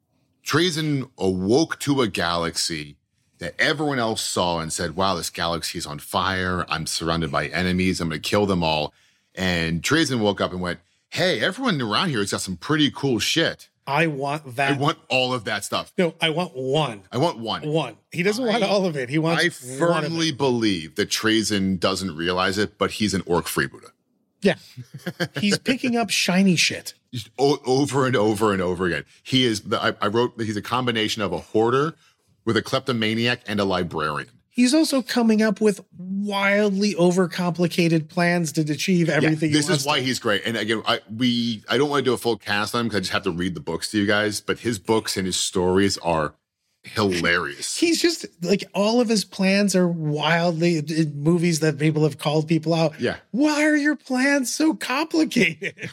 Trazyn awoke to a galaxy that everyone else saw and said, wow, this galaxy is on fire. I'm surrounded by enemies. I'm going to kill them all. And Trazyn woke up and went, hey, everyone around here has got some pretty cool shit. I want that. I want all of that stuff. no, I want one. I want one. One. He doesn't want I- all of it. He wants I one of firmly it. believe that Trazyn doesn't realize it, but he's an orc freebooter. Yeah. He's picking up shiny shit. Just o- over and over and over again. He is, the, I, I wrote, he's a combination of a hoarder with a kleptomaniac and a librarian. He's also coming up with wildly overcomplicated plans to achieve everything. Yeah, this he wants is why to. he's great. And again, I we I don't want to do a full cast on him because I just have to read the books to you guys. But his books and his stories are hilarious. He's just like all of his plans are wildly uh, movies that people have called people out. Yeah. Why are your plans so complicated?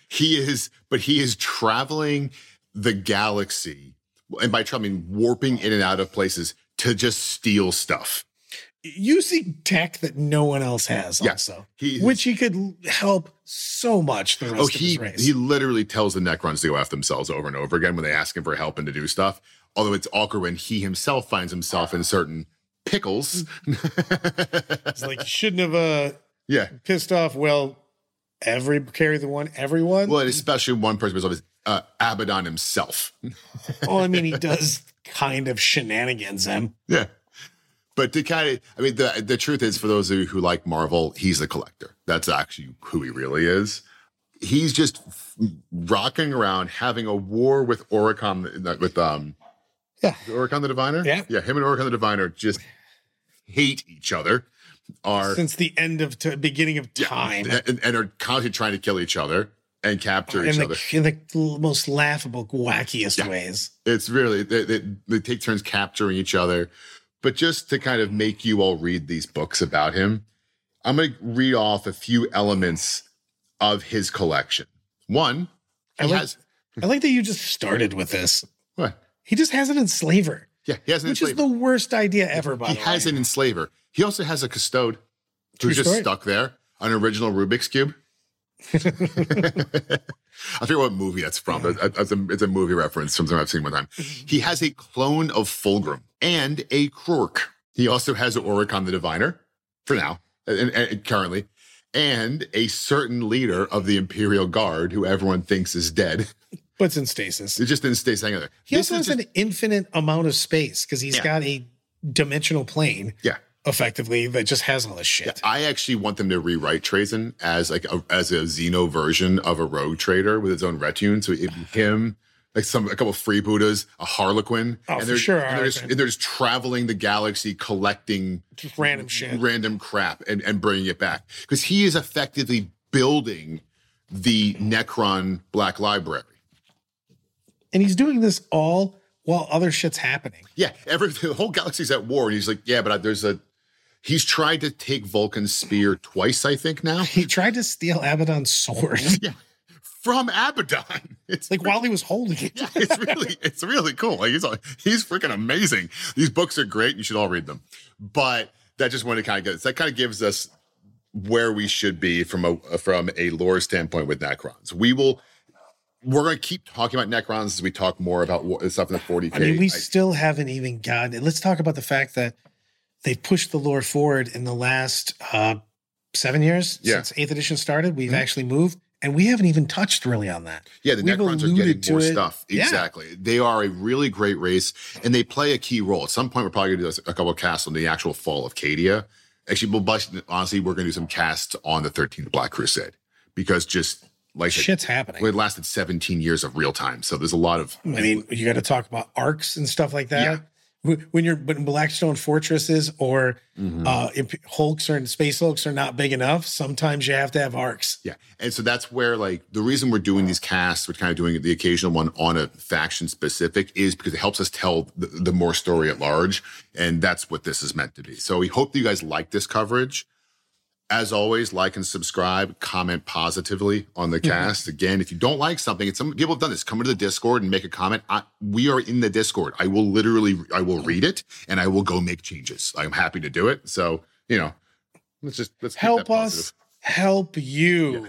He is, but he is traveling the galaxy. And by traveling, I mean warping in and out of places to just steal stuff. Using tech that no one else has Yeah. also, He- which he could help so much the rest Oh, of he his race. he literally tells the Necrons to go after themselves over and over again when they ask him for help and to do stuff. Although it's awkward when he himself finds himself in certain pickles. It's like, you shouldn't have uh, Yeah. pissed off, well, every carry the one, everyone. Well, and especially one person was uh, Abaddon himself. Well, I mean, he does kind of shenanigans him. Yeah. But to kind of, I mean, the the truth is, for those of you who like Marvel, he's a collector. That's actually who he really is. He's just rocking around, having a war with Oricon, with um, Yeah. Oricon the Diviner. Yeah. yeah, him and Oricon the Diviner just hate each other. Are Since the end of t- beginning of time. and, and are constantly trying to kill each other and capture in each the, other. in the most laughable, wackiest Yeah. ways. It's really they, they, they take turns capturing each other. But just to kind of make you all read these books about him, I'm going to read off a few elements of his collection. One, he I like- has I like that you just started with this. what? He just has an enslaver, Yeah, he has an which is enslaver. the worst idea ever, by He the has way. an enslaver. He also has a custode True who's just story. stuck there, an original Rubik's Cube. I forget what movie that's from. But It's a, it's a movie reference from something I've seen one time. He has a clone of Fulgrim and a Krork. He also has an Oricon the Diviner, for now, and, and currently, and a certain leader of the Imperial Guard who everyone thinks is dead. But it's in stasis. It just didn't stay hanging there. He This also is has just- an infinite amount of space because he's Yeah. got a dimensional plane, yeah. effectively, that just has all this shit. I actually want them to rewrite Trazen as like a, as a Xeno version of a rogue trader with its own retinue. So it'd be him, like some a couple of freebooters, a Harlequin, Oh, and for they're, sure, and they're, just, Harlequin. and they're just traveling the galaxy, collecting Just random shit. random crap, and, and bringing it back because he is effectively building the Necron Black Library. And he's doing this all while other shit's happening. Yeah, every the whole galaxy's at war, and he's like, yeah, but I, there's a. He's tried to take Vulcan's spear twice, I think now. He tried to steal Abaddon's sword, Yeah, from Abaddon. It's like while he was holding it. yeah, it's really, it's really cool. Like he's, he's freaking amazing. These books are great. You should all read them. But that just wanted to kind of get, that kind of gives us where we should be from a, from a lore standpoint with Necrons. We will, we're going to keep talking about Necrons as we talk more about what, stuff in the forty K. I mean, we I- still haven't even gotten it. Let's talk about the fact that they've pushed the lore forward in the last uh, seven years Yeah. since eighth edition started. We've Mhm. actually moved, and we haven't even touched really on that. Yeah, the We've Necrons are alluded getting to more it. stuff. Yeah. Exactly. They are a really great race, and they play a key role. At some point, we're probably going to do this- a couple of casts on the actual fall of Cadia. Actually, well, but honestly, we're going to do some casts on the thirteenth Black Crusade because just like I said, Shit's happening. it lasted seventeen years of real time. So there's a lot of I mean, you got to talk about arcs and stuff like that. Yeah. Wh- When you're when Blackstone fortresses or Mhm. uh, imp- Hulks or space Hulks are not big enough, sometimes you have to have arcs. Yeah. And so that's where, like, the reason we're doing these casts, we're kind of doing the occasional one on a faction specific, is because it helps us tell the, the more story at large. And that's what this is meant to be. So we hope that you guys like this coverage. As always, like and subscribe, comment positively on the cast. Again, if you don't like something, it's some people have done this. Come into the Discord and make a comment. I, we are in the Discord. I will literally, I will read it and I will go make changes. I'm happy to do it. So, you know, let's just let's keep Help that positive. us help you.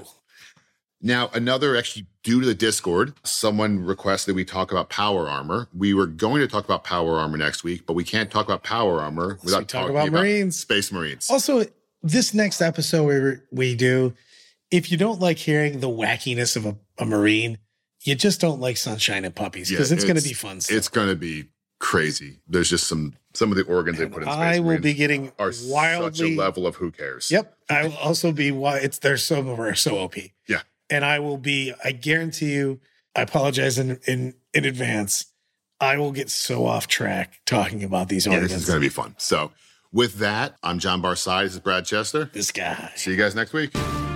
Now, another actually due to the Discord, someone requested we talk about power armor. We were going to talk about power armor next week, but we can't talk about power armor without we talk talking about about, Marines. Space Marines. Also, this next episode we, we do, if you don't like hearing the wackiness of a, a Marine, you just don't like Sunshine and Puppies because Yeah, it's, going to be fun stuff. It's going to be crazy. There's just some some of the organs they put in Space I will Marines be getting are such a wildly. level of who cares. Yep. I will also be why it's there's some of them are so O P. Yeah. And I will be, I guarantee you, I apologize in in, in advance. I will get so off track talking about these Yeah, organs. this is going to be fun. So with that, I'm John Barside. This is Brad Chester. This guy. See you guys next week.